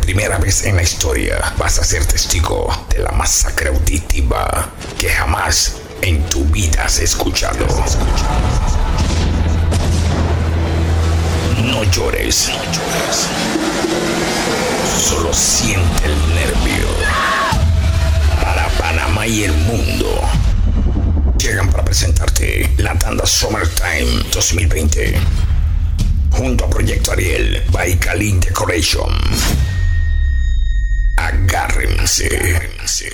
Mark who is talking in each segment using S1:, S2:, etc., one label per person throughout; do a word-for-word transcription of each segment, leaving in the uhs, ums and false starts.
S1: primera vez en la historia vas a ser testigo de la masacre auditiva que jamás en tu vida has escuchado. No llores, no llores. Solo siente el nervio. Para Panamá y el mundo llegan para presentarte la tanda Summertime dos mil veinte junto a Proyecto Ariel by Kalin Decoration. Agárrense, agárrense.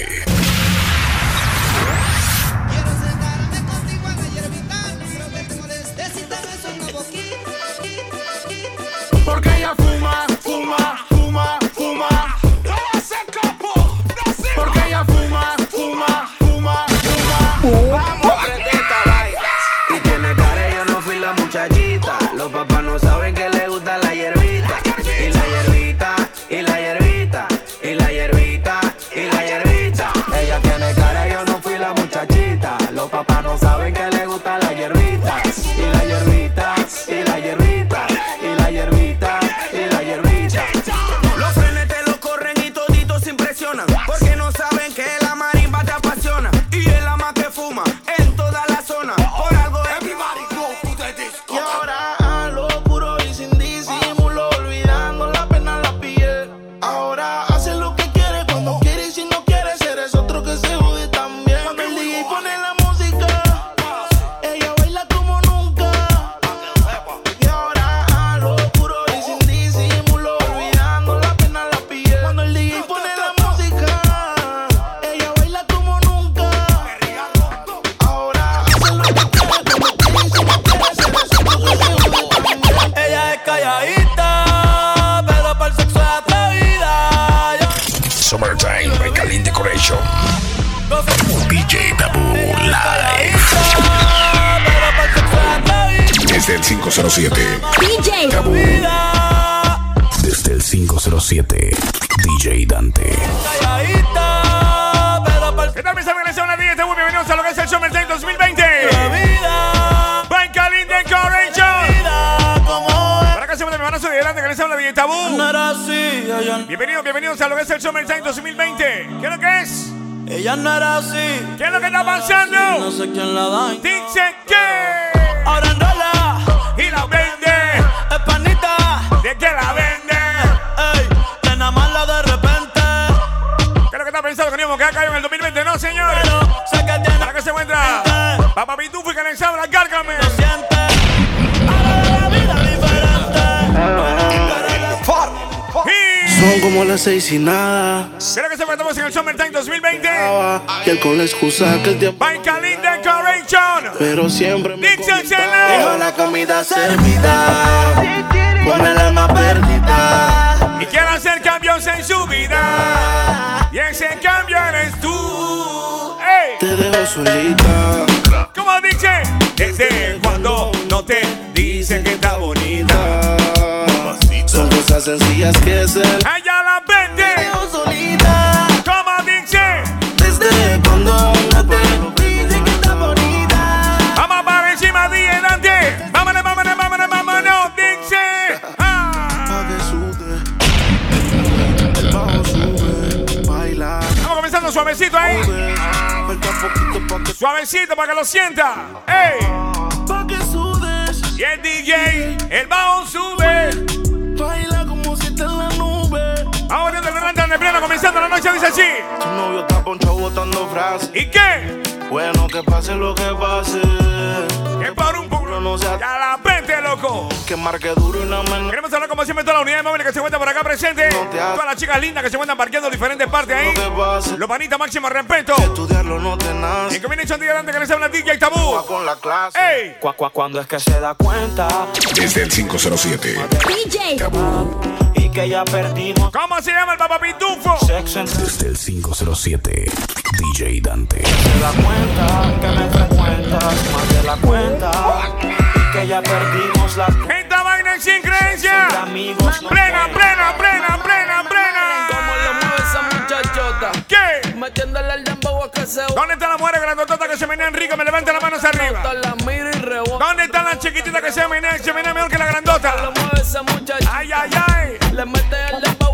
S2: Porque ella fuma, fuma, fuma, fuma. Porque ella fuma, fuma, fuma, fuma. Vamos a prender esta vaina.
S3: Y tiene cara, yo no fui la muchachita. Los papás no saben que le gusta la hierbita. Y la hierbita, y la hierbita, y la hierbita, y la hierbita. Ella tiene cara, yo no fui la muchachita. Los papás no saben que le gusta la hierbita. Y la hierbita, y la hierbita, y la hierbita, y la hierbita. Los frenetes los corren y toditos se impresionan. Porque no saben que la marimba te apasiona. Y es la más que fuma en toda la zona. Por algo es y ahora a lo puro y sin disimulo, olvidando la pena la piel. Ahora hace lo que quiere cuando quiere y si no quiere ser es otro que se jode también. Cuando el D J pone la música, ella baila como nunca. Y ahora a lo puro y sin disimulo, olvidando la pena la piel. Cuando el D J pone la música, ella baila como nunca. Ahora hace lo que quiere cuando quiere y si no quiere ser es otro que se jode también. Ella es calladita, pero para el sexo es atrevida.
S1: Summertime by Kalin Decoration. D J Taboo Live. Desde el quinientos siete.
S4: D J
S1: Taboo. Desde el quinientos siete. D J Dante.
S5: ¿Qué tal mis amigos? Les habla D J Taboo. Bienvenidos a lo que es el Summertime dos mil veinte. by Kalin Decoration. Para acá se me van a subir delante que les habla D J Taboo. Bienvenidos, bienvenidos a lo que es el Summertime dos mil veinte. ¿Qué es lo que es?
S3: Ella no era así.
S5: ¿Qué es lo que está pasando?
S3: No sé quién la da.
S5: Dice que
S3: Ahora enrola
S5: y la vende.
S3: es panita.
S5: ¿De qué la vende?
S3: Ey, que nada más la de repente.
S5: ¿Qué es lo que está pensando que íbamos a quedar caído en el dos mil veinte? No, señor.
S3: Pero sé que tiene
S5: Para que se encuentra Papá Pitufo y que les habla, cárgame.
S3: lo siente. Ahora la vida diferente.
S5: Y
S6: Son como las seis y nada.
S5: creo que se encontramos en el Summertime dos mil veinte.
S6: Y el con la excusa que el tiempo.
S5: by Kalin Decoration.
S6: Pero siempre me
S5: Dixon
S6: comenta.
S5: Channel.
S6: Dejo la comida servida con el alma perdida.
S5: Y quiere hacer cambios en su vida. Y ese cambio eres tú. ¡Ey!
S6: Te dejo solita.
S5: ¿Cómo dice? Desde cuando no te dicen que está bonita.
S6: Son cosas sencillas que se
S5: Ella la vende.
S6: dejo solita.
S5: ¿Cómo dice?
S6: Desde cuando no te dicen que está bonita.
S5: Vamos para encima de adelante. Vámonos, vámonos, vámonos, vámonos. Dice. Ah.
S6: Pa' que sude. El bajo sube. Baila.
S5: Vamos comenzando suavecito ahí.
S6: Falta poquito pa' que
S5: Suavecito para que lo sienta. ¡Ey!
S6: pa' que sudes.
S5: Y el D J, el bajo sube.
S6: Baila como si está en la nube.
S5: Vamos viendo el gran de pleno, comenzando la noche, dice así.
S6: Tu novio está ponchado botando frases.
S5: ¿Y qué?
S6: Bueno, que pase lo que pase.
S5: Que por un poco
S6: No sea
S5: ya la vente, loco.
S6: que marque duro y no me.
S5: Queremos hablar como siempre de toda la unidad de móviles que se encuentra por acá presente.
S6: No te hagas.
S5: Todas las chicas lindas que se encuentran parqueando en diferentes partes
S6: Lo
S5: ahí.
S6: que pase.
S5: Los panitas, máximo respeto.
S6: Estudiarlo no te
S5: Y
S6: nace.
S5: que viene hecho un día grande que les habla D J Taboo.
S6: Va con la clase.
S5: ¡Ey!
S3: Cu- cu- Cuando es que se da cuenta
S1: Desde el quinientos siete.
S4: D J
S3: y que ya perdimos
S5: ¿Cómo se llama el papá Pitufo?
S3: sexo entre
S1: Desde el quinientos siete. D J Dante.
S3: se da cuenta que me frecuentas más de la cuenta y que ya perdimos la
S5: Esta vaina es sin creencia.
S3: entre amigos. no
S5: Plena,
S3: cuenta.
S5: plena, plena, plena, plena.
S7: Cómo lo mueve esa muchachota,
S5: ¿Qué?
S7: metiéndole al dembow a que se
S5: ¿Dónde están las mujeres grandototas que se menean rico? Me levantan las manos arriba.
S7: bota, la mira y rebota.
S5: ¿Dónde están las chiquititas que se menean, se menean mejor que la
S7: Lo
S5: grandota?
S7: mueve esa muchachota,
S5: Ay, ay, ay.
S7: le mete el dembow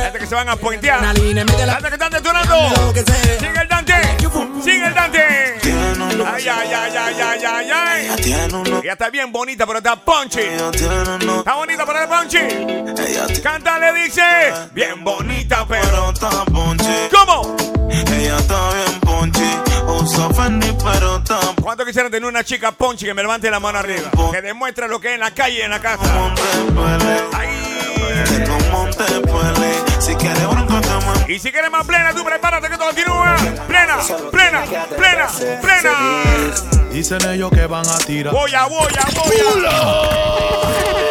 S5: Gente que se van a puentear. Gente que están detonando. Sigue el Dante. Sigue el Dante. Ay, ay, ay, ay, ay, ay, ay. Ella está bien bonita, pero está punchy. Está bonita, pero está punchy. Canta, le dice. Bien bonita, pero está punchy. ¿Cómo?
S8: Ella está bien punchy. Usa Fendi, pero está.
S5: ¿Cuánto quisieran tener una chica punchy que me levante la mano arriba? Que demuestre lo que es en la calle y en la casa. Y si quieres más plena, tú prepárate que todo continúa. Plena, plena, plena, plena.
S9: Dicen ellos que van a tirar.
S5: Voy a, voy a, voy a.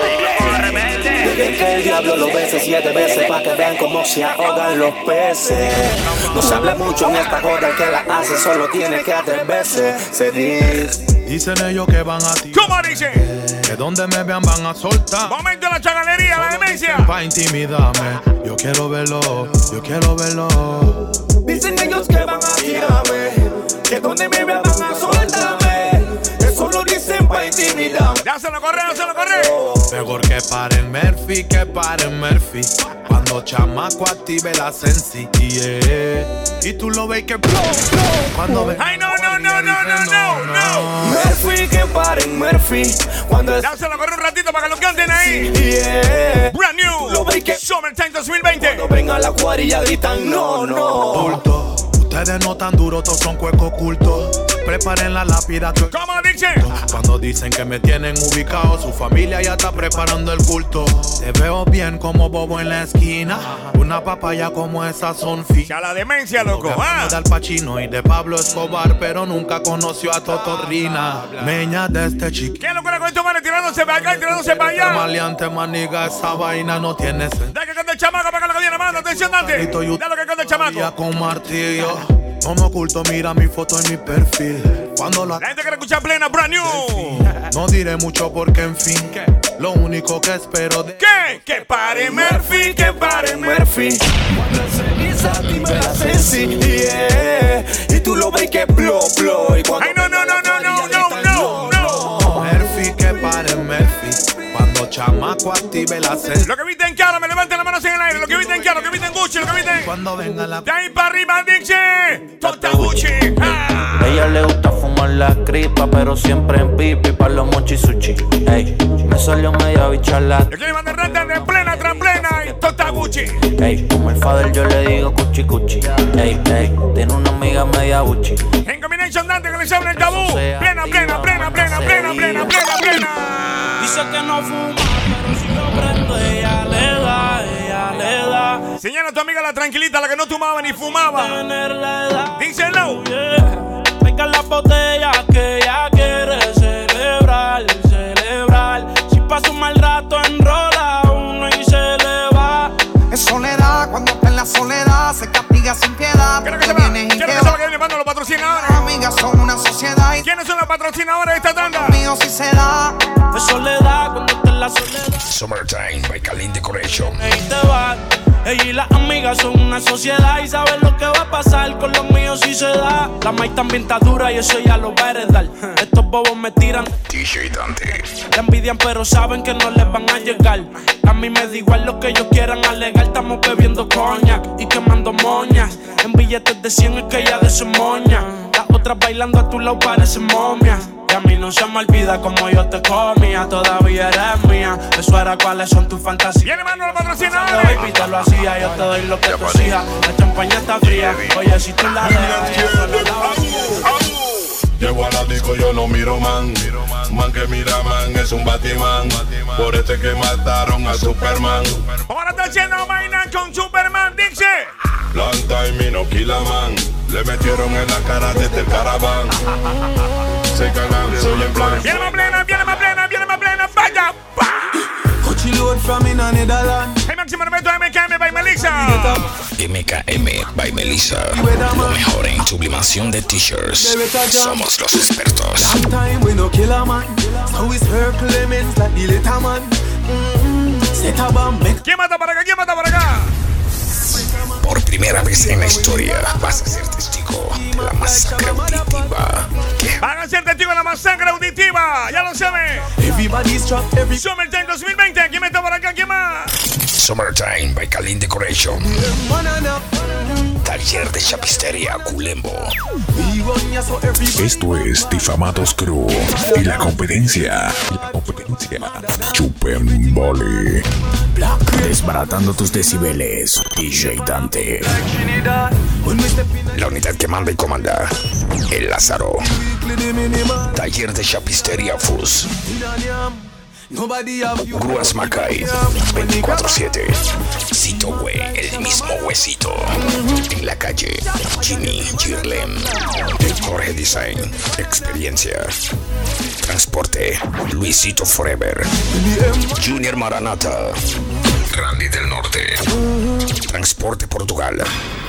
S10: Dejen que el diablo lo bese siete veces para que vean cómo se ahogan los peces. No se habla mucho en esta joda, el que la hace solo tiene que atreverse. Se dice.
S9: Dicen ellos que van a tirar.
S5: ¿Cómo dice?
S9: Que donde me vean van a soltar.
S5: Momento de la chagalería, la demencia.
S9: Pa' intimidarme, yo quiero verlo, yo quiero verlo.
S10: Dicen ellos que van a tirarme, que donde me vean van a soltarme. Eso lo dicen pa' intimidarme.
S5: Ya se lo corre, ya se lo corre.
S9: Mejor que paren Murphy, que paren Murphy. Cuando chamaco active la sensi, yeah. Y tú lo ves que blow, blow. Cuando ven.
S5: Ay, no, no, no, no, no, no, no.
S10: Murphy, que paren Murphy. Cuando
S5: ya se lo corre un ratito para que lo canten ahí.
S10: Yeah.
S5: Brand new. Summertime dos mil veinte.
S10: Cuando venga la cuadrilla gritan no, no.
S9: Bulto. Ustedes no tan duros, todos son cuecos ocultos. Preparen la lápida.
S5: ¿Cómo dicen?
S9: Cuando dicen que me tienen ubicado, su familia ya está preparando el culto. Te veo bien como bobo en la esquina. Una papaya como esa son fi.
S5: Ya la demencia, loco.
S9: Ah. De Al Pacino y de Pablo Escobar, pero nunca conoció a Totorrina. Meña de este chico.
S5: ¿Qué locura con estos manes tirándose para acá y tirándose para allá?
S9: Maleante, maniga, esa vaina no tiene sentido.
S5: Da que cante el chamaco para que lo que viene, manda. Atención, Dante. Da lo que cante el chamaco.
S9: Con martillo. No me oculto, mira mi foto en mi perfil. Cuando la,
S5: la gente quiere escuchar plena, brand new.
S9: No diré mucho porque en fin, lo único que espero de.
S5: ¿Qué? Que pare Murphy, que pare Murphy.
S10: Cuando se desactiva la sensi, yeah. Y tú lo ves que blow, blow. Y cuando
S5: ay, no, no, no, no, no, no, no, no.
S9: Murphy, que pare Murphy. Cuando chamaco active la sensi.
S5: Lo que viste en cara, me levanten las manos en el aire. Lo que viste en cara, lo que viste en Gucci, lo que viste en.
S9: Cuando venga la.
S5: De ahí para arriba, dice. Tota Gucci. Ah.
S11: Ella le gusta fumar la cripa, pero siempre en pipi para los mochi sushi. Ey, me salió media bicharla.
S5: Yo quiero mandar rata de plena tras plena y Tota Gucci.
S11: Ey, como el father yo le digo cuchi cuchi. Ey, ey, tiene una amiga media buchi.
S5: En combination Dante que le habla el tabú. Plena, plena, plena, plena, plena, plena, plena, plena.
S12: Dice que no fuma, pero si lo prendo ella le da, ella le da.
S5: Señala a tu amiga la tranquilita, la que no tomaba ni fumaba. Díselo.
S12: Venga la botella que ella quiere celebrar, celebrar. Si pasa un mal rato enrola uno y se le va.
S13: Es soledad, cuando está en la soledad se castiga sin piedad.
S5: Quiero que se va, quiero que se va, que viene mando los patrocinadores.
S13: Amigas son una sociedad.
S5: ¿Quiénes son los patrocinadores de esta tanda?
S13: Mío si se da.
S12: Es soledad, cuando está en la soledad.
S1: Summertime by Kalin Decoration.
S12: Ey, te va. Ella y las amigas son una sociedad y saben lo que va a pasar con los míos si se da. La maíz también está dura y eso ya lo va a heredar. Estos bobos me tiran
S1: D J Dante.
S12: la envidian pero saben que no les van a llegar. A mí me da igual lo que ellos quieran alegar. Estamos bebiendo coñac y quemando moñas. En billetes de cien es que ella de su moña. Las otras bailando a tu lado parecen momias. Y a mí no se me olvida como yo te comía. Todavía eres mía. Eso era cuáles son tus fantasías.
S5: Viene mano los patrocinadores.
S12: Baby, te lo hacía, yo te doy lo que tú exijas. La champaña está fría. Oye, si tú la dejas, yo solo la vacío.
S8: Llego a la disco, yo no miro man. Man que mira man es un Batman. Por este que mataron a Superman.
S5: Ahora está haciendo vaina con Superman, dice.
S8: Planta y mi no killa man. Le metieron en la cara desde el caraván. Se cagan, soy en plan.
S5: Viene más plena, viene más plena, viene más plena. Vaya, pa. El máximo respeto a M K M by Melissa.
S1: M K M by Melissa. Lo mejor en sublimación de t-shirts. Somos los expertos.
S5: ¿Quién mata para acá? ¿Quién mata para acá?
S1: Por primera vez en la historia vas a ser testigo de la masacre auditiva.
S5: Van a ser testigos de la masacre auditiva. Ya lo saben. Summertime dos mil veinte. ¿Quién mata para acá? ¿Quién más?
S1: Summertime by Kalin Decoration. Taller de Chapistería Culembo.
S14: Esto es Difamados Crew y la competencia. La competencia. Chupen Boli.
S1: Desbaratando tus decibeles, D J Dante. La unidad que manda y comanda, el Lázaro. Taller de Chapistería Fus. Grúas Macay veinticuatro siete. Cito Hue, el mismo huesito. En la calle Jimmy Girlem. Jorge Design, experiencia. Transporte Luisito Forever. Junior Maranata. Randy del Norte. Transporte Portugal.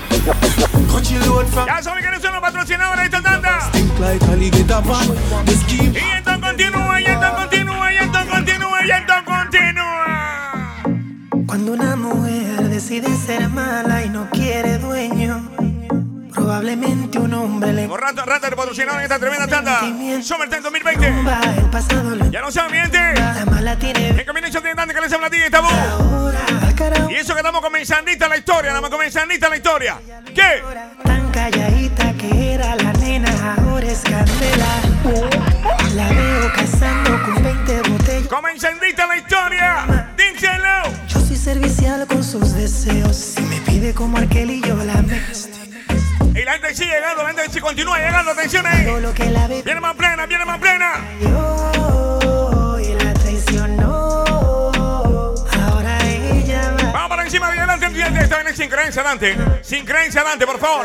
S5: Ya saben que no son los patrocinadores de esta tanda. Y esto continúa, y esto continúa, y esto continúa, y esto continúa.
S15: Cuando una mujer decide ser mala y no quiere dueño, probablemente un hombre le...
S5: Por rato, rato de patrocinador en esta tremenda tanda. Summertime dos mil veinte. Ya no saben, mi gente. En combinación de Dante que les habla a ti, Tabú. Y eso que estamos comenzandita la historia, nada más comenzandita la historia. ¿Qué?
S15: Tan calladita que era la nena, ahora es candela. La veo casando con veinte botellas.
S5: Comenzandita la historia. Dínselo.
S15: Yo soy servicial con sus deseos. Si me pide como Arkel yo la mezclo.
S5: Y la gente sigue llegando, la gente sigue continúa llegando, atención ahí. Viene más plena, viene más plena.
S15: Yo y la traicionó. Ahora ella va.
S5: Vamos para encima, bien adelante, esta viene sin creencia, Dante. Sin creencia, Dante, por favor.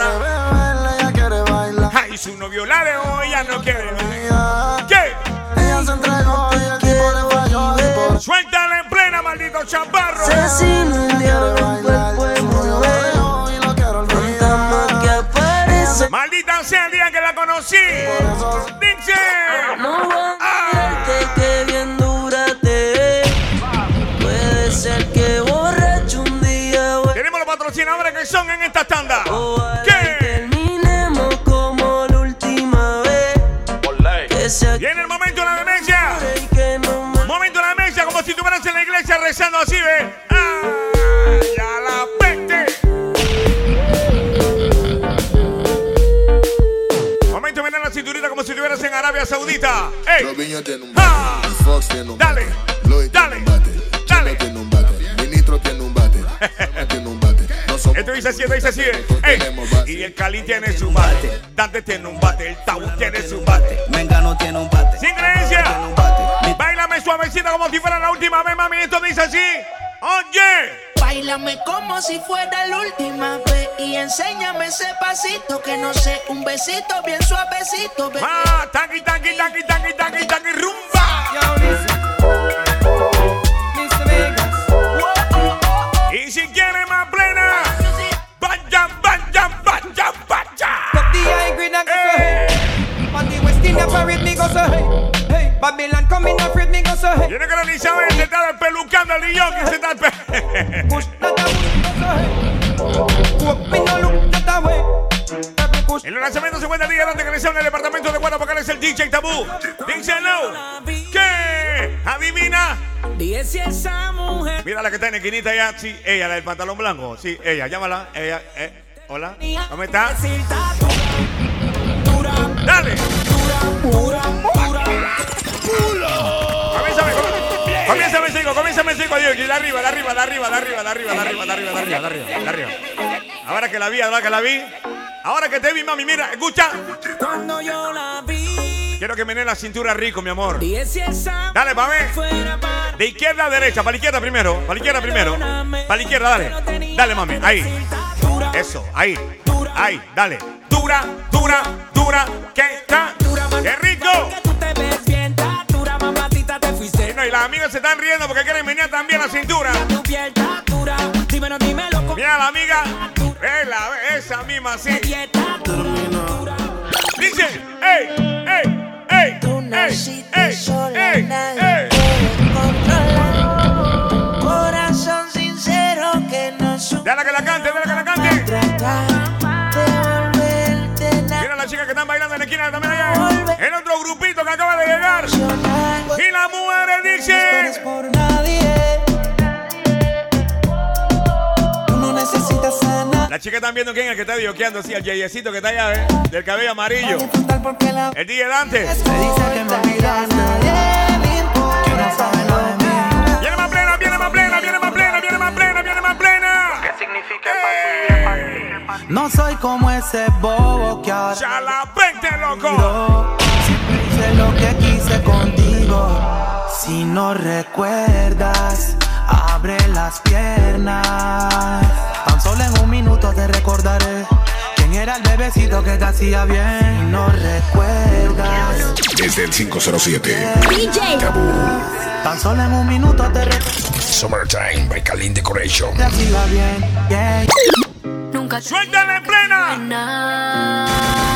S5: Ay, su novio la dejó, ella no quiere bailar. ¿Qué?
S6: Ella se entregó y el tipo le falló.
S5: Suéltale en plena, maldito chaparro.
S6: Asesino el diablo,
S5: maldita sea el día que la conocí. Dice.
S16: No voy a decirte que bien dura te es. Puede ser que borracho un día.
S5: Tenemos los patrocinadores que son en esta tanda.
S16: ¿Qué? Terminemos como la última vez.
S5: Viene el momento de la demencia. Momento de la demencia, como si estuvieras en la iglesia rezando así, ¿ves? ¡Ah! ¡Ya la peste! Momento de meter la cinturita como si estuvieras en Arabia Saudita. ¡Ey! ¡Ah! Dale, dale, dale.
S8: Ministro tiene un bate.
S5: Esto dice así, esto dice así. Ey. Y el Cali tiene su bate. Dante tiene un bate. El Tabú tiene su bate.
S3: Mengano tiene un bate.
S5: Sin creencia. Báilame suavecita como si fuera la última vez, mami. Esto dice así. Oye.
S17: Báilame como si fuera la última vez y enséñame ese pasito que no sé, un besito bien suavecito. Bebé.
S5: Ah, taqui, taqui, taqui, taqui, taqui, taqui, rumba. Y si quiere más plena, vaya, vaya, vaya, vaya.
S18: Babylon coming afraid me go so hey.
S5: Tiene que analizar el está despelucando al guillón que se está en los lanzamientos se cuenta el día donde creció en el departamento de Guadalajara porque él es el D J Tabú. Díselo. ¿Qué? Adivina. Mira la que está en esquinita ya. Sí, ella, la del pantalón blanco. Sí, ella, llámala. Ella, eh. Hola. ¿Cómo está? Dale. Comienza el cinco, comienza el cinco, Dios. Y de arriba, de arriba, de arriba, de arriba, de arriba, de arriba, de arriba, de arriba, de arriba, de arriba. Ahora que la vi, ahora que la vi. Ahora que te vi, mami, mira, escucha.
S16: Cuando yo la vi.
S5: Quiero que me dé la cintura rico, mi amor. Dale, pa' ver. De izquierda a derecha, para la izquierda primero. Para la izquierda primero. Para la izquierda, dale. Dale, mami, ahí. Eso, ahí. Ahí, dale. Dura, dura, dura. ¿Qué está? ¡Qué rico! Y, no, y las amigas se están riendo porque quieren venir también a la cintura. Mira la amiga. Vela, esa misma sí. Dice, ey, ey, ey, ey, ey, ey, ey.
S17: Corazón sincero que no supo.
S5: Dale que la cante, dale que la cante. Mira la chica que están bailando en la esquina también allá. El otro grupito que acaba de llegar. Y las mujeres dicen. La chica están viendo quién es el que está dioqueando así, el yeyecito que está allá, ¿eh? Del cabello amarillo. El D J Dante.
S13: Me dice que me olvidas, nadie me importa. Que no sabe lo de mí.
S5: Viene más plena, viene más plena, viene más plena, viene más plena, viene más plena.
S13: ¿Qué significa para ti? No soy como ese bobo que ahora.
S5: ¡Ya la vente, loco!
S13: Siempre hice lo que quise contigo. Si no recuerdas, abre las piernas. Tan solo en un minuto te recordaré quién era el bebecito que te hacía bien. Si no recuerdas.
S14: Desde el cinco cero siete.
S4: D J
S14: Tabú.
S13: Tan solo en un minuto te recordaré.
S14: Summertime by Kalin Decoration.
S13: Te hacía bien, yeah.
S19: Nunca
S5: ¡Suéltala en plena!
S19: Buena.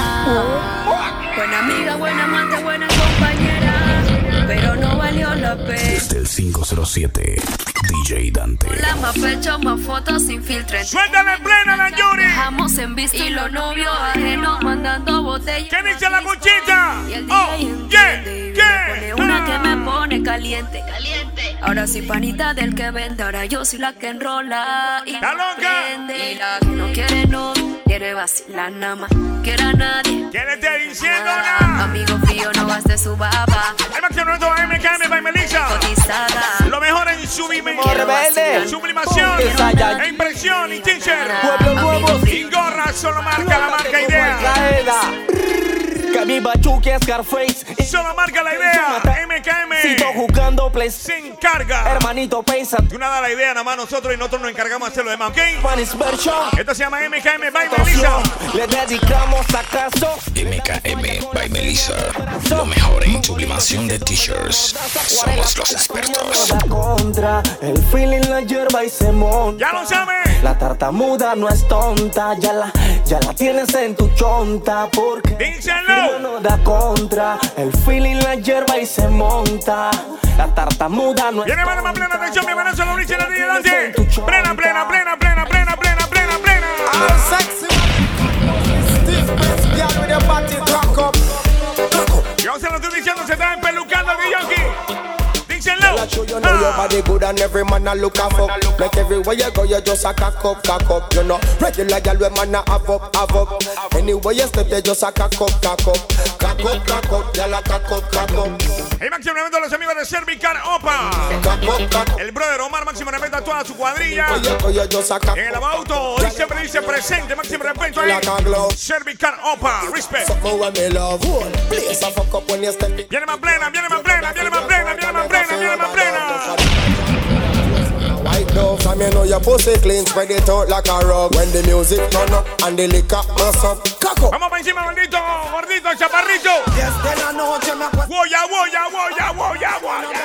S19: Buena amiga, buena amante, buena compañera, pero no valió la pena.
S14: Desde el cinco cero siete. D J Dante.
S19: La más pecho, más fotos sin filtro.
S5: ¡Suéltala en plena, la Yuri!
S19: Dejamos en visto y los novios ajenos mandando botellas.
S5: ¿Qué dice la cuchita?
S19: Y el
S5: Oh,
S19: yeah,
S5: ¿qué?
S19: ¿Qué? Una que me pone caliente, caliente. Ahora soy panita del que vende, ahora yo soy la que enrola y
S5: ¡Está loca!
S19: prende. Y la que no quiere no quiere vacilar nada más, quiere a nadie.
S5: ¿Qué le estoy diciendo nada?
S19: Amigo frío, no gaste su baba.
S5: El máximo reto M K M by Melissa.
S19: Cotizada.
S5: Lo mejor en sublimación,
S19: Rebelde.
S5: sublimación, e impresión y t-shirt.
S19: Pueblo nuevo.
S5: Y gorra, solo marca la marca idea.
S10: Cami Bachuque, Scarface.
S5: Solo marca la idea. M K M
S10: Sigo jugando play.
S5: se encarga.
S10: Hermanito Pesa.
S5: De una da la idea nada más nosotros y nosotros nos encargamos de hacer lo demás, ¿ok?
S10: Spanish version.
S5: Esto se llama M K M by Melissa.
S10: Le dedicamos acaso.
S14: M K M by Melissa. Lo mejor en sublimación de t-shirts. Somos los expertos.
S10: La contra, el feeling la hierba y se monta.
S5: ¡Ya lo sabe!
S10: La tartamuda no es tonta, ya la, ya la tienes en tu chonta. Porque
S5: ¡díselo!
S10: no da contra, el feeling la hierba y se monta. La tartamuda no es
S5: Viene
S10: tonta.
S5: más plena atención, mi hermano, solo dice la D J Dante. Plena, plena, plena, plena, plena, plena, plena, plena. Y vamos a lo estoy diciendo, se está empelucando el Yoki. Díselo.
S20: You know your body good and every man a look a fuck. Like everywhere you go, you just a cock up, cock up. You know regular girl when man a have up, have up. Anywhere you step, you just a cock up, cock up, cock up, cock up. Girl a cock up, cock up.
S5: El máximo evento a los amigos de Cervical Opa. El brother Omar, máximo evento a toda su cuadrilla. En el auto, hoy siempre dice presente, máximo respeto ahí. Cervical Opa, respect. Viene más plena, viene más plena, viene más plena, viene más plena, viene más plena.
S20: White dove, from you know your pussy clean, spread it out like a rug. When the music turn up and the liquor mess up, cock up.
S5: Vamos para encima, gordito, gordito, chaparrito. Woya, woya, woya, woya, woya.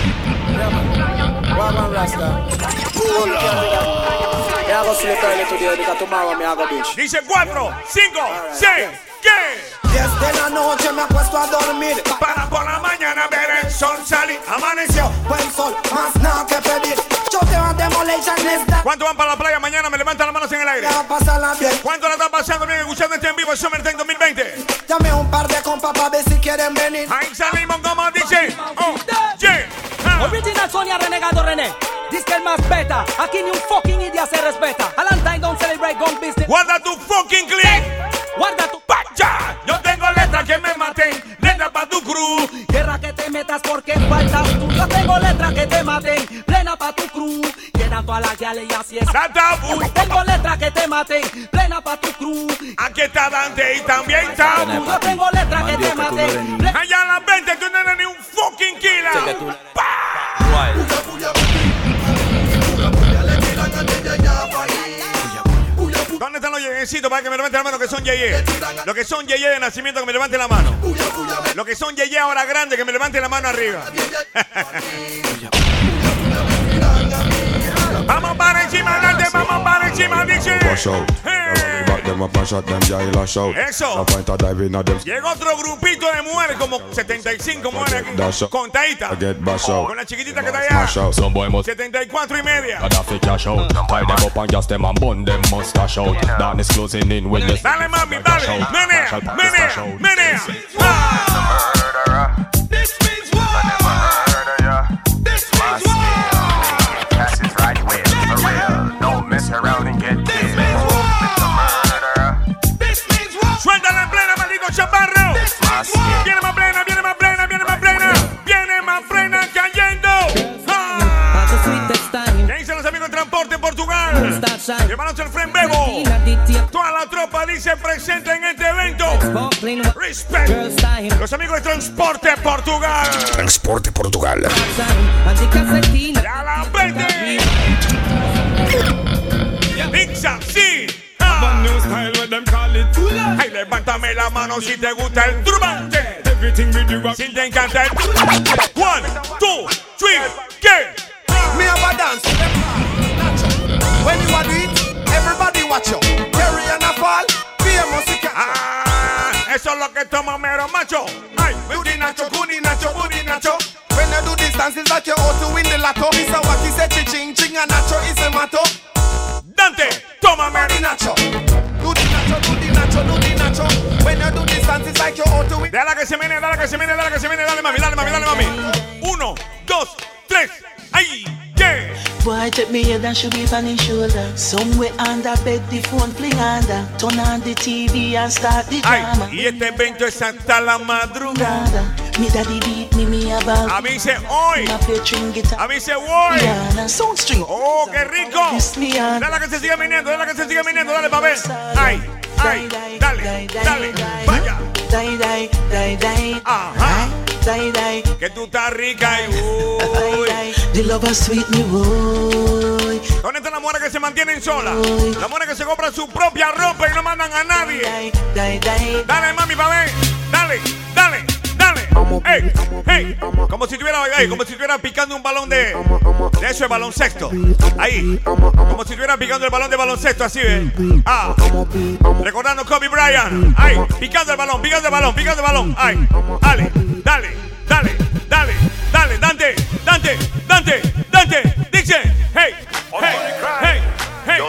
S5: Dice cuatro, cinco, seis, ¿qué?
S13: Desde la noche me acuesto a dormir
S5: para por la mañana ver el sol salir. Amaneció,
S13: buen sol, más nada que pedir. Yo te voy a demoler esta.
S5: ¿Cuánto van para la playa mañana? Me levantan las manos en el aire. ¿Cuánto la están pasando bien escuchando este en vivo Summertime dos mil veinte?
S13: Llame un par de compas para ver si quieren venir.
S5: Ahí salimos como dice. Oh, yeah. Ah.
S21: Original Sonia Renegado René. Dice que el más beta. Aquí ni un fucking idiota se respeta. Valentine don't celebrate gun business.
S5: Guarda tu fucking clip.
S21: Guarda tu
S5: pacha. Yo tengo letras que me maten. Letras pa' tu cruz.
S21: Guerra que te metas porque faltas tú. Yo tengo letras que te maten. Plena pa' tu cruz. Llenan toda la guiale y así es.
S5: La tabú.
S21: Tengo letras que te maten. Plena pa' tu cruz.
S5: Aquí está Dante y también tabú.
S21: Yo tengo letras que te maten.
S5: Allá a las veinte tú no eres ni un fucking killer. ¿Dónde están los yeyecitos para que me levanten la mano que son yeye? Los que son yeye de nacimiento que me levanten la mano. Los que son yeye ahora grandes que me levanten la mano arriba. Vamos para encima, Dante, vamos para encima, dice. Eso. Llegó otro grupito de mujeres, como setenta y cinco mujeres aquí. Contadita. Con la chiquitita que está allá. setenta y cuatro y media. Dale, mami, dale. Menea, menea, menea. Ah.
S22: Around and get killed.
S5: Efren Bebo. Toda la tropa dice presente en este evento. Respect. Los amigos de Transporte Portugal.
S1: Transporte Portugal.
S5: Ya la vende. Pizza, sí. Ay, levántame la mano si te gusta el turbante. Si te encanta el turbante. One, two, three, ¿qué?
S2: Me have a dance to them. When you are do it, everybody watch you. Carry and a fall, be a music.
S5: Ah, eso es lo que toma mero macho. Ay,
S2: goody nacho, goody nacho, goody nacho. When you do this dance, it's like you ought to win the lotto. It's a what he said, ching ching and nacho is a mato.
S5: Dante, toma mero
S2: nacho. Do the nacho, do the nacho, do the nacho. When you do this dance, it's like you ought to win.
S5: Dale que se viene, dale que se viene, dale que se viene, dale mami, dale mami, dale mami. Uno, dos, tres. Ay, yeah.
S13: Boy, take me head and should be on his shoulder. Somewhere under bed, the phone fling under. Turn on the T V and start the drama.
S5: Ay, y este evento es hasta la madrugada.
S13: Mi daddy beat me, me about.
S5: Avise hoy. Avise hoy.
S13: Soundstring.
S5: Oh, qué rico. Dale que se siga viniendo, dale que se siga viniendo, dale pa' ver. Ay, ay, dale, dale, vaya.
S13: Die, die, die, die.
S5: Ajá.
S13: Die, die.
S5: Que tú estás rica y uy.
S13: The lover sweet me boy.
S5: ¿Dónde están las mujeres que se mantienen solas? Las mujeres que se compran su propia ropa y no mandan a nadie. Dale, mami, pa' ver. Dale, dale, dale. Hey, hey. Como si estuviera, hey, como si estuviera picando un balón de. De eso, el baloncesto. Ahí. Como si estuviera picando el balón de baloncesto, así, ¿ves? Ah. Recordando Kobe Bryant. Ay, picando el balón, picando el balón, picando el balón. Ay, dale, dale, dale, dale, dale, Dante, Dante, Dante, Dante. Dice, hey, hey, hey, hey.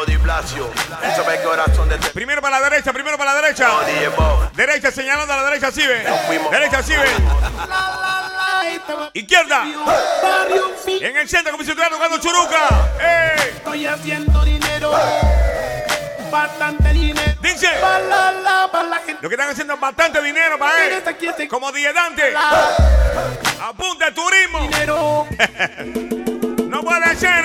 S5: Primero para la derecha, primero para la derecha. Derecha, señalando a la derecha, así, ¿ves? Derecha, así, ¿ves? Izquierda. En el centro, como si estuviera tocando churuca. ¡Ey!
S22: Estoy haciendo dinero. Bastante dinero.
S5: Dice. Lo que están haciendo es bastante dinero para él. Como Dante. Apunta el turismo.
S22: Dinero.
S5: No puede ser.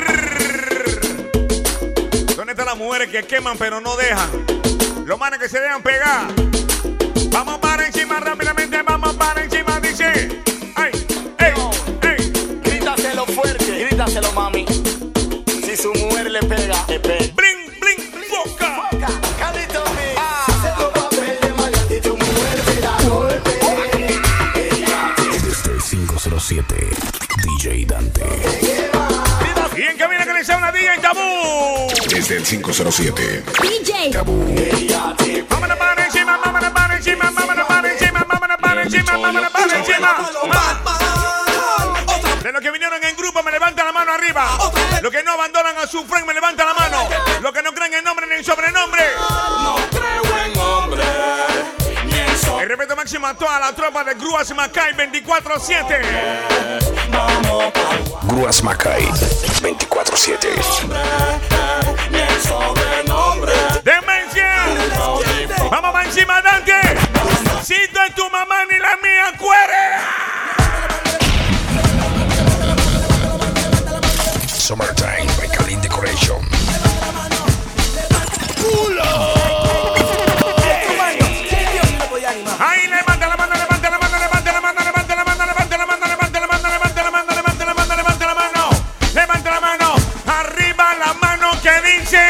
S5: ¿Dónde están las mujeres que queman pero no dejan? Los manes que se dejan pegar. Vamos para encima rápidamente. Vamos para encima. Dice. Ay, ey, ey.
S23: Grítaselo fuerte. Grítaselo, mami. Si su mujer le pega, le pega.
S5: Bling, bling, foca.
S23: Calito, mi. Ah. Se lo va a perder, Mariana, y tu mujer te da golpe.
S1: Desde el cinco cero siete, D J Dante.
S5: Y en camino que les habla D J Tabú.
S14: Desde el cinco cero siete,
S4: D J
S14: Tabú.
S5: Vámonos para encima, vámonos para encima, vámonos para encima, vámonos para encima, vámonos para encima. De los que vinieron en grupo me levantan la mano arriba. Los que no abandonan a su friend me levantan la mano. Los que no creen en nombre ni en sobrenombre.
S23: No creo en hombre.
S5: El respeto máximo a toda la tropa de Grúas Macay veinticuatro siete.
S1: Grúas Macay veinticuatro siete.
S5: Demencia. Vamos para encima, Dante. Si tú es tu mamá ni la mía, cuere.
S1: Summertime by Kalin Decoration.
S5: Ahí levanta la mano, levanta la mano, levanta la mano, levanta la mano, levanta la mano, levanta la mano, levanta la mano, levanta la mano, levanta la mano, levanta la mano, arriba la mano que dice.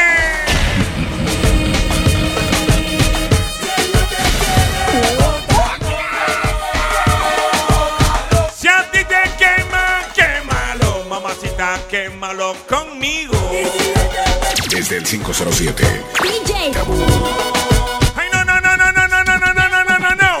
S5: Si a ti te quema, quémalo, mamacita, quémalo conmigo.
S14: Desde el cinco cero siete,
S4: D J
S14: Tabú.
S5: Ay, no, no, no, no, no, no, no, no, no, no, no, no, no.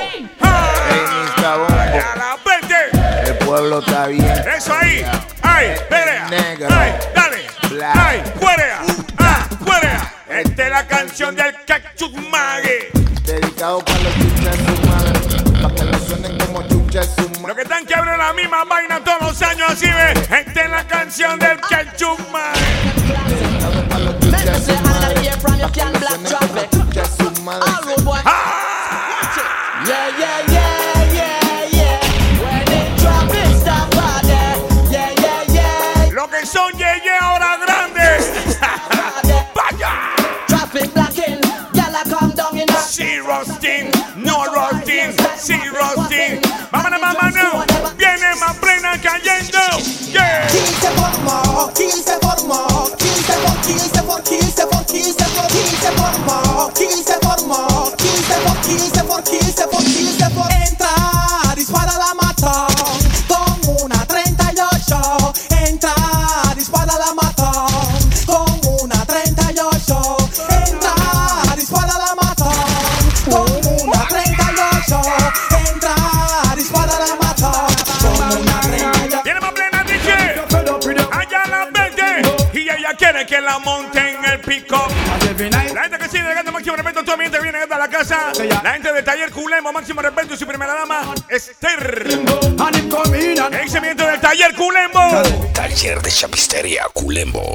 S5: A la vente.
S24: El pueblo está bien.
S5: Eso ahí. Ay, perea.
S24: Negro.
S5: Ay, dale.
S24: Black.
S5: Ay, cuerea. Ah, cuerea. Esta es la canción del Ketchup Mague.
S24: Dedicado para los chuches de su madre. Para que lo suenen como chuches de su madre.
S5: Los que están que abren la misma vaina todos los años así, ve. Esta es la canción del Ketchup Mague.
S24: Dedicado para los chuches de su madre. Para que lo suenen como chuches de su madre.
S5: Ah.
S22: Yeah, yeah, yeah, yeah, yeah. When it drop, it's the party. Yeah, yeah, yeah.
S5: Lo que son Yeye ahora grandes. Vaya.
S22: split blacking. Gyal a come down in a
S5: sí roasting, no roasting, sí roasting. Vámonos, vámonos. Viene más plena cayendo. Yeah.
S22: Kill se formó, kill se formó, kill se formó, kill se formó, kill se formó, kill se formó, kill se formó, kill se formó, kill se formó, kill se formó, kill se formó, kill se formó. Entra, dispara la mata con una treinta y ocho. Entra, dispara la mata con una treinta y ocho. Entra, dispara la mata con una treinta y ocho. Entra, dispara la mata con una treinta y ocho.
S5: Viene más plena, D J. Allá la vende. Y ella quiere que la monte en el pico. La gente que sigue llegando, máximo respeto. Toda mi gente viene a la casa. La gente de Taller Culembo, máximo respeto. Y su primera dama, Esther. El cimiento del Taller Culembo.
S1: Taller de chapistería Culembo.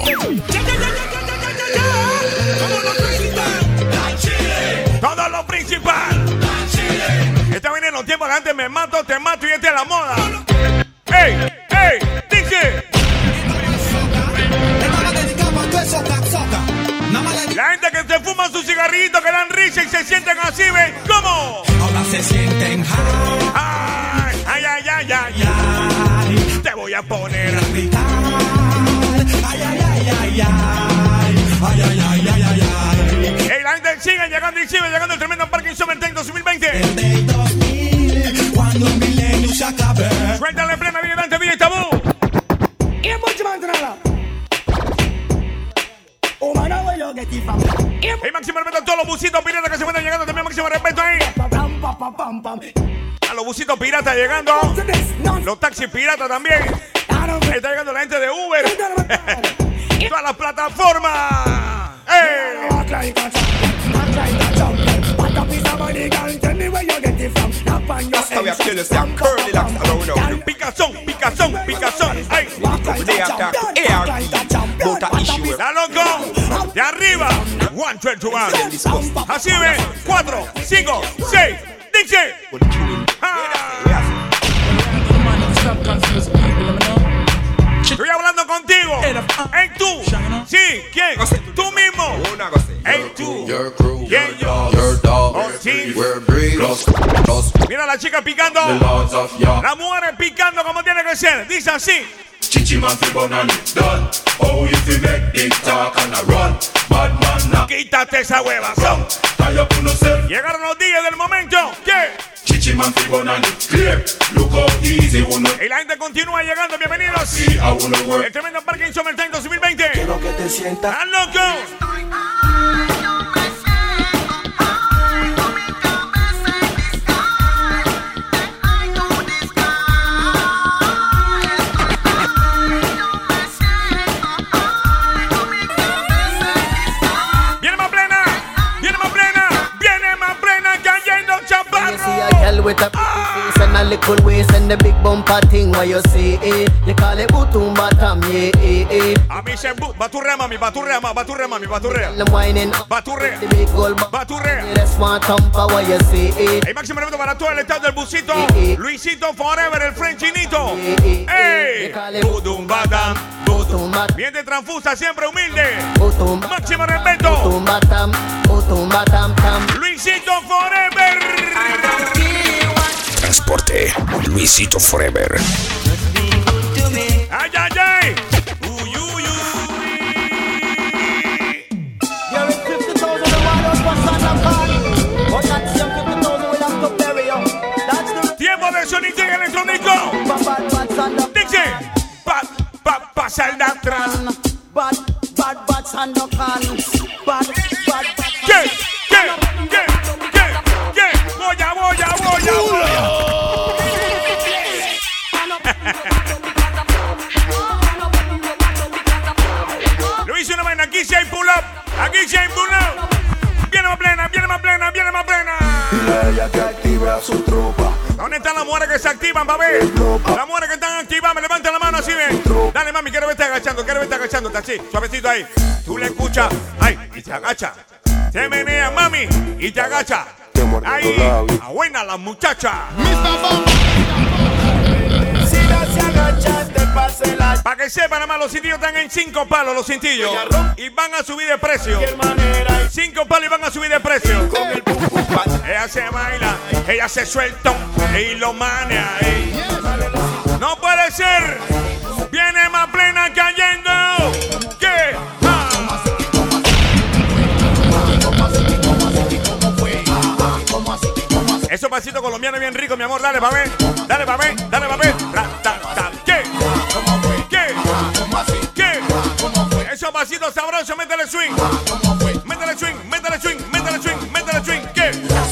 S5: Todo lo principal. Está bien en los tiempos de antes. Me mato, te mato y esta es la moda. ¡Ey! ¡Ey! ¡Dice! La gente que se fuma sus cigarritos, que dan risa y se sienten así, ¿ven? ¿Cómo?
S22: Ahora se sienten
S5: ay, ay, ay, ay, ay, ay. Te voy a poner a gritar.
S22: Ay, ay, ay, ay, ay. Ay, ay, ay, ay, ay, ay.
S5: Hey, la gente sigue llegando y sigue llegando el tremendo Parking Summer Tank dos mil veinte.
S22: El dos mil, cuando el milenio se acabe.
S5: Suéltale plena vida Dante Villa y Tabú.
S22: Y es mucho más entrada.
S5: Hey, máximo respeto a todos los busitos piratas que se encuentran llegando. También máximo respeto ahí a los busitos piratas llegando. Los taxis piratas también. Está llegando la gente de Uber. Todas las plataformas. Hey. Picazón, picazón, picazón. Ay. La loco. De arriba. One, two, two, one. Así ve. Cuatro, cinco, seis. Dice. Estoy hablando contigo. Hey, tú. Sí, ¿quién? Tú mismo. Hey, tú. ¿Quién yo? Oh, sí. Mira la chica picando. La mujer picando como tiene que ser. Dice así.
S8: Chichiman fi bun and it done. Oh, if you make big talk and a run, bad man now.
S5: Quítate esa hueva.
S8: Tie up on yourself.
S5: Llegaron los días del momento. ¿Qué?
S8: Chichiman fi bun and it clear. Look how easy uno.
S5: Y la gente continúa llegando. Bienvenidos.
S8: See how uno work.
S5: El tremendo Parking Summer Tank dos mil veinte.
S22: Quiero que te sientas.
S5: ¡Al loco!
S22: With a pretty face and a little waist and the big bumper thing where you see it. You call it butum bottom, yeah, eh, eh.
S5: A mí se baturrea, mami, baturrea, mami, baturrea, mami, baturrea.
S22: The whining,
S5: baturrea,
S22: the big gold,
S5: baturrea.
S22: The smart thumper where you see it.
S5: El máximo respeto para todo el estado del busito.
S22: Eh, eh.
S5: Luisito Forever, el Frenchinito.
S22: Eh, eh,
S5: ¡Ey!
S22: you call it
S5: Butum batam,
S22: butum bottom.
S5: bien de transfusa, siempre humilde.
S22: Butum,
S5: Máximo respeto.
S22: butum bottom, butum bottom, tam.
S5: Luisito Forever.
S1: Transporte Luisito Forever.
S5: ¡Ay, ay, ay! ¡Uy, uy, uy! Tiempo de sonido electrónico. Dice, pa, pa, pasa el de atrás.
S22: Bad, bad, bad, sandokan. Bad, bad, bad.
S5: ¿Qué? ¿Qué? ¿Qué? ¿Qué? ¿Qué? Voya, voya, voya, voya. Lo hice una vaina, aquí sí hay pull up, aquí sí hay pull up. Viene más plena, viene más plena, viene más plena.
S6: Ella que activa su tropa.
S5: ¿Dónde están las mujeres que se activan, papi? Las mujeres que están activadas, me levantan la mano así, ven. Dale, mami, quiero verte agachando, quiero verte agachando, así, suavecito ahí. Tú le escuchas, ay, y te agacha. Se menea, mami, y te agacha. Ahí, buena la muchacha.
S22: Si no se agacha, te
S5: Para que sepan, nada más los cintillos están en cinco palos, los cintillos. Y van a subir de precio. Cinco palos y van a subir de precio. Ella se baila, ella se suelta y lo manea. Ey. No puede ser. Viene más plena cayendo. ¿Qué? Ah. Esos pasitos colombianos bien ricos, mi amor. Dale, pa' ver. Dale, pa' ver. Dale, pa' ver. Ra, ta, ta. ¿Qué? ¿Qué? ¿Qué? Esos pasitos sabrosos, métele swing. Métele swing, métele swing, métele swing, métele swing. ¿Qué?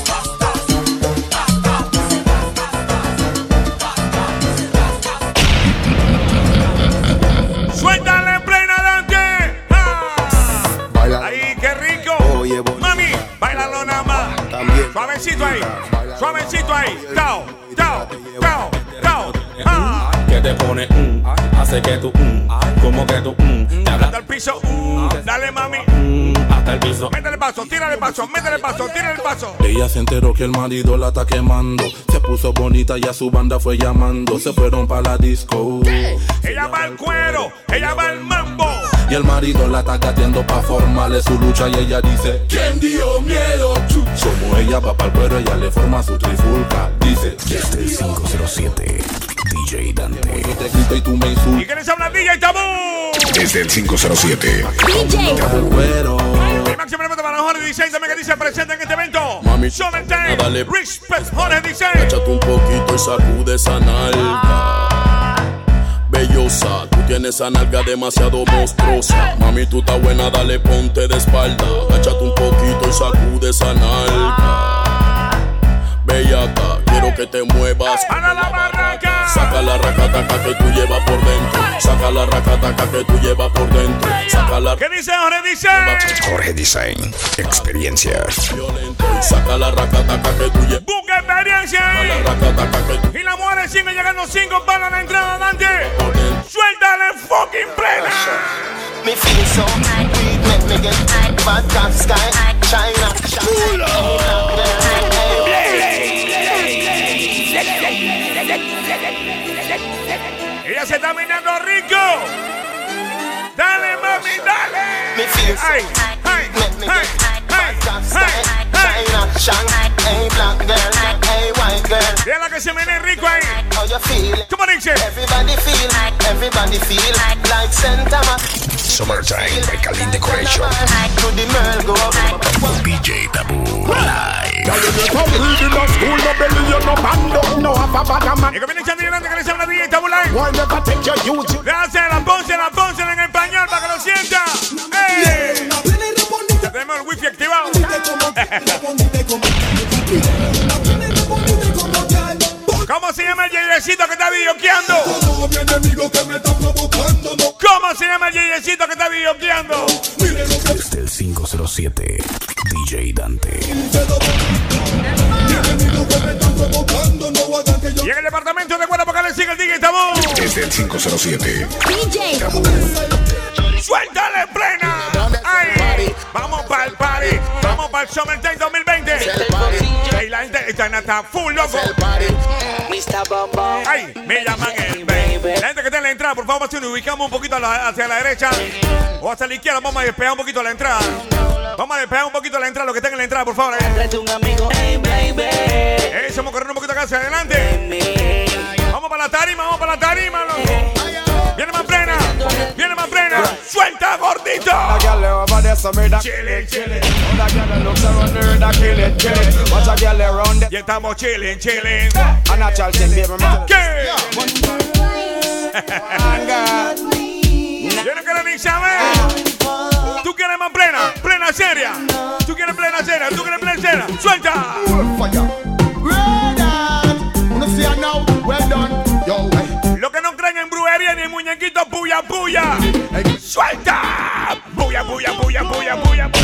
S5: Suéltale plena Dante. Ah. Ahí, qué rico. Mami, bailalo nada más. Suavecito ahí. Suavecito ahí. Tao, tao, tao, tao. Ah.
S10: Que te pone, mm, hace que tú, mm, como que tú, mm, te
S5: hasta el piso, uh, dale mami,
S10: mm, hasta el piso.
S5: Métele paso, tírale paso, métele paso, tírale paso.
S10: Ella se enteró que el marido la está quemando. Se puso bonita y a su banda fue llamando. Se fueron para la disco.
S5: Ella va al cuero, ella va al mambo.
S10: Y el marido la está gateando pa' formarle su lucha. Y ella dice, ¿quién dio miedo? Como ella va pa'l cuero, ella le forma su trifulca. Dice,
S14: desde el cinco cero siete, D J Dante.
S10: Yo te grito y tú me insultas.
S5: ¿Y qué les habla D J Tabú?
S14: Desde el cinco cero siete,
S4: D J
S10: Tabú cuero.
S5: El máximo evento para Jorge Design también que dice presente en este evento.
S10: Mami,
S5: Summertime,
S10: dale.
S5: Respect Jorge Design.
S10: Échate un poquito y sacude esa nalga. Bellosa, tú tienes esa nalga demasiado monstruosa. Mami, tú estás buena, dale, ponte de espalda. Échate un poquito y sacude esa nalga. Bellaca, quiero que te muevas.
S5: ¡Para la barraca!
S10: Saca la racataca que tú llevas por dentro. Saca la racataca que tú llevas por dentro. Saca la...
S5: ¿Qué dice Jorge Design?
S14: Jorge Design, experiencias.
S10: Saca la racataca que tú llevas.
S5: ¡Busca experiencia!
S10: La racataca que tú...
S5: Y la mujer siguen llegando cinco para la entrada Dante. ¡Suéltale fucking plena!
S20: Me feel so weak, make me get bad top sky, China,
S5: ella se está mirando rico. Dale mami, dale.
S20: Me feel so
S5: ay, ay,
S20: make me
S5: ay,
S20: get bad top sky,
S5: ay,
S20: China, Shanghai, hey black girl, hey white girl.
S5: Mira la que se viene rico ahí.
S20: How you feel?
S5: ¿Cómo dice?
S20: Everybody feel, everybody feel like Santa Ma.
S14: Summertime by Kalin Decoration.
S20: To the Merl go up.
S14: D J Tabú live.
S5: Y que viene echando delante que le llama D J Tabú live. Gracias, la Ponce, la Ponce en español para que lo sienta. ¡Ey! Ya tenemos el wifi activado. ¿Cómo se llama el yeyecito que está videoqueando? ¿Cómo se llama el yeyecito que está videoqueando?
S14: Desde el cinco cero siete, D J Dante.
S5: Y en el departamento de Guadalajara le sigue el D J Tabú.
S14: Desde el cinco cero siete,
S4: D J
S14: Tabú.
S5: ¡Suéltale plena! ¡Ay! Vamos para el party. Vamos para el Summertime dos mil veinte. Y la gente está, está full loco. ¡Ay! Me llaman el baby. La gente que está en la entrada, por favor, si nos ubicamos un poquito hacia la derecha o hacia la izquierda, vamos a despegar un poquito la entrada. Vamos a despegar un poquito la entrada, los que están en la entrada, por favor. Eh, Estamos corriendo un poquito acá hacia adelante. Vamos para la tarima, vamos para la tarima, loco. Viene más plena, viene más plena. ¡Suelta, gordito! Chile, chile. Y estamos chilling, chilling. ¿Qué? Yo no quiero ni saber. ¿Tú quieres más plena? Plena seria. ¿Tú quieres plena seria? ¿Tú quieres plena seria? ¡Suelta! Lo que no creen en brujería ni en muñequitos puya puya. ¡Suelta! Puya puya puya puya puya puya.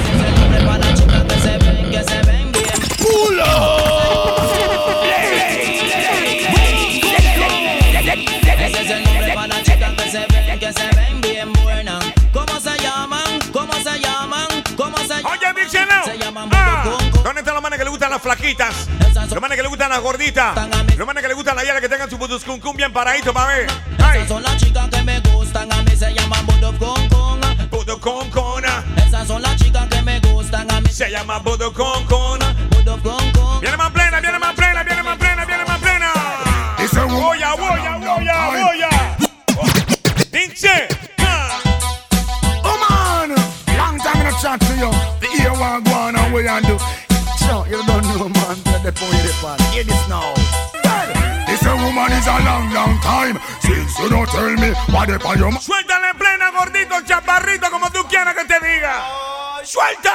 S16: Ese es el nombre para las chicas que se ven, que se ven bien buenas. ¿Cómo se llaman? ¿Cómo se llaman? ¿Cómo se llaman?
S5: Oye, Dixie, no.
S16: Se llaman
S5: ah, ¿dónde están los manes que les gustan las flaquitas, los manes que le gustan las gorditas, los manes que le gustan la yala que tengan su buduscuncum bien paradito, pa' ver.
S21: Esas son las chicas que me gustan, a mí se llaman buduscuncun.
S5: Buduscuncun.
S21: Esas son las chicas que me gustan, a mí
S5: se llama buduscuncun.
S21: Buduscuncun.
S5: Viene más plena, viene más plena, viene más plena, viene más plena. Voya, voya, voya, voya. Dice.
S6: Oh man, long time in a chat to you. The ear one go on and we and do. So you don't know man, the point of the pan. Hear this now. This a woman is a long, long time since you don't tell me what the pay you.
S5: Suéltale en plena, gordito, chaparrito, como tú quieras que te diga. ¡Suelta!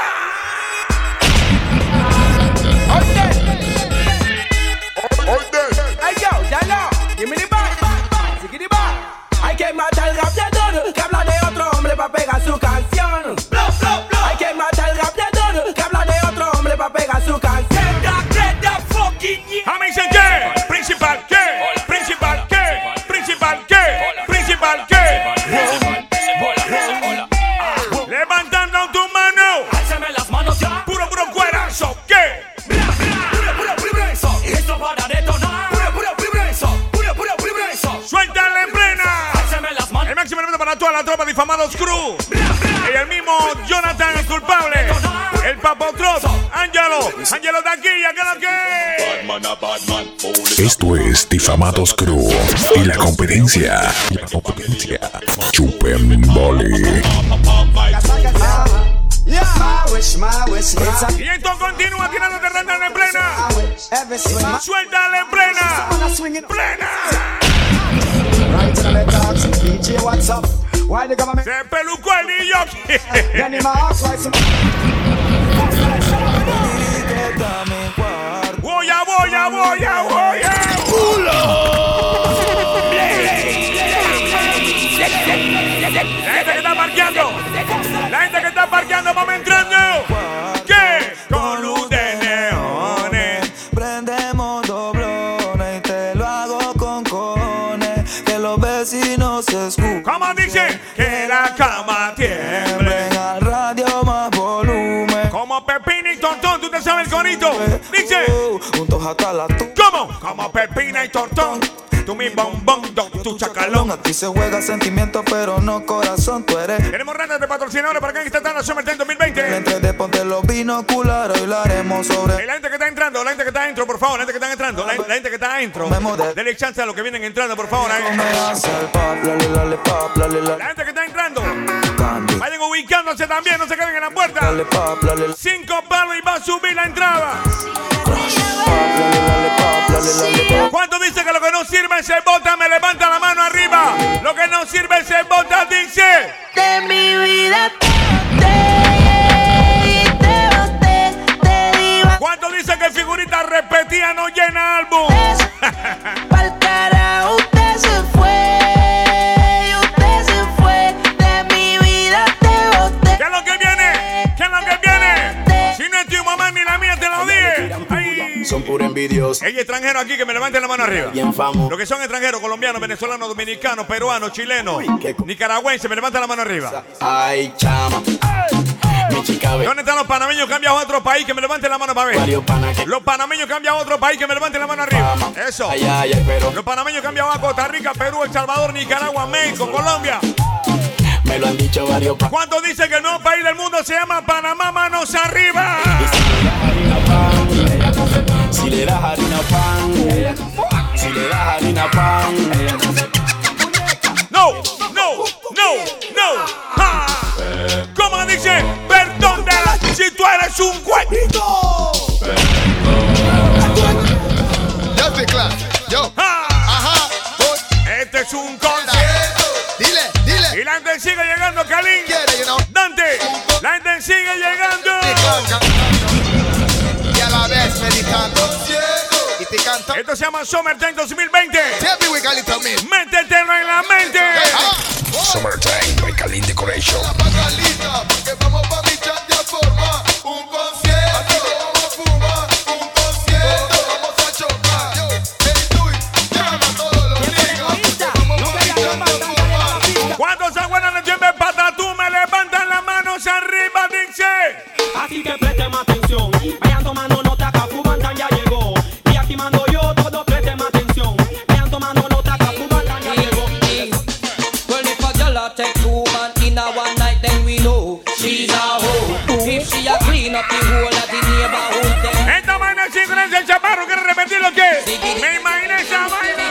S21: Hey yo, ya no, give me the back, give the back. Hay que matar el rapeador que habla de otro hombre pa' pegar su canción. Blow, blow, blow. Hay que matar el rapeador que habla de otro hombre pa' pegar su canción.
S5: A mí dicen que, principal que, principal que, principal que, principal que. Levantando tu mano.
S21: Álzame las manos ya.
S5: Puro, puro cuerazo, ¿qué?
S21: Esto para detonar. Puro, puro, puro eso. Puro, puro, puro eso.
S5: Suéltale en plena.
S21: Álzame las manos.
S5: El máximo evento para toda la tropa de Difamados Crew. Y el mismo Jonathan, el culpable. El Papotrot, Ángelo, Ángelo de aquí, ¿qué es lo que?
S14: Esto es Difamados Crew y la competencia. Y la competencia. Chupen Boli.
S5: Y esto continúa tirando de renta en plena. Suéltale en plena. Plena. Se pelucó el niño. Voy a, voy a, voy a, voy a. La gente que está parqueando. La gente que está parqueando, vamos entrando. ¿Qué? Con luz de neones.
S13: Prendemos doblones y te lo hago con cojones. Que los vecinos se escuchen.
S5: ¿Cómo dice? Que la cama tiemble.
S13: Ven al radio más volumen.
S5: Como Pepina y Tortón, ¿tú te sabes el corito? Dice.
S13: Juntos hasta la tu.
S5: ¿Cómo? Como Pepina y Tortón. Tú mi bombón, tu chacalón.
S13: Aquí se juega sentimiento, pero no corazón, tú eres.
S5: Tenemos rentas de patrocinadores para que está entrando a Summer dos mil veinte.
S13: Entre de ponte los binoculares, hoy lo haremos sobre.
S5: Y la gente que está entrando, la gente que está adentro, por favor, la gente que está entrando, la, la gente que está adentro. Dele chance a los que vienen entrando, por favor. Ahí. La gente que está entrando. Vayan ubicándose también, no se queden en la puerta. Cinco palos y va a subir la entrada. ¿Cuánto dice que lo que no sirve se bota? Me levanta la mano arriba. Lo que no sirve se bota, dice.
S19: De mi vida te boté, te boté, te diva.
S5: ¿Cuánto dice que figurita repetida no llena álbum?
S19: Pa'l carajo usted se fue, usted se fue. De mi vida te boté.
S5: ¿Qué es lo que viene? ¿Qué es lo que viene? Si no es tu mamá ni la mía, te lo dije. Ay.
S3: Son pura envidiosos.
S5: Hay extranjeros aquí que me levanten la mano arriba.
S3: Bien famoso.
S5: Los que son extranjeros, colombianos, venezolanos, dominicanos, peruanos, chilenos, nicaragüenses, me levantan la mano arriba.
S3: Ay, chama. Mi chica ve.
S5: ¿Dónde están los panameños que han viajado a otro país? Que me levanten la mano para ver. Los panameños que han viajado a otro país, que me levanten la mano arriba. Eso.
S3: Ay, ay, ay, pero.
S5: Los panameños que han viajado a Costa Rica, Perú, El Salvador, Nicaragua, México, Colombia.
S3: Me lo han dicho varios.
S5: ¿Cuánto dice que el nuevo país del mundo se llama Panamá? Manos arriba.
S3: Si le das harina pan, si le das harina pan.
S5: No, no, no, no. ¡Ja! ¿Cómo dice? Perdón de la. Si tú eres un cuentito.
S24: Yo estoy claro. Yo.
S5: Ajá. Este es un concierto.
S24: Dile, dile.
S5: Y la gente sigue llegando, Kalin. Dante. La gente sigue llegando.
S24: Y a la vez meditando. Y te canto.
S5: Esto se llama Summertime dos mil veinte.
S24: Métetelo
S5: Métetelo en la mente.
S1: Summertime by Kalin Decoration.
S24: Que vamos pa' mi chat ya forma un concierto. Aquí te vamos a fumar un concierto. Vamos a chocar. Yo, hey, tú, llama a todos los niños. Vamos pa' mi chat ya forma.
S5: ¿Cuántos se acuerdan de tiempo de patatú? Me levantan las manos arriba, dice.
S21: Así que presten atención. Vayan tomando nota, que fuman tan ya
S16: whole of the neighborhood them.
S5: Esta vaina sin gracia, el chaparro quiere repetir lo que me imaginé esa vaina.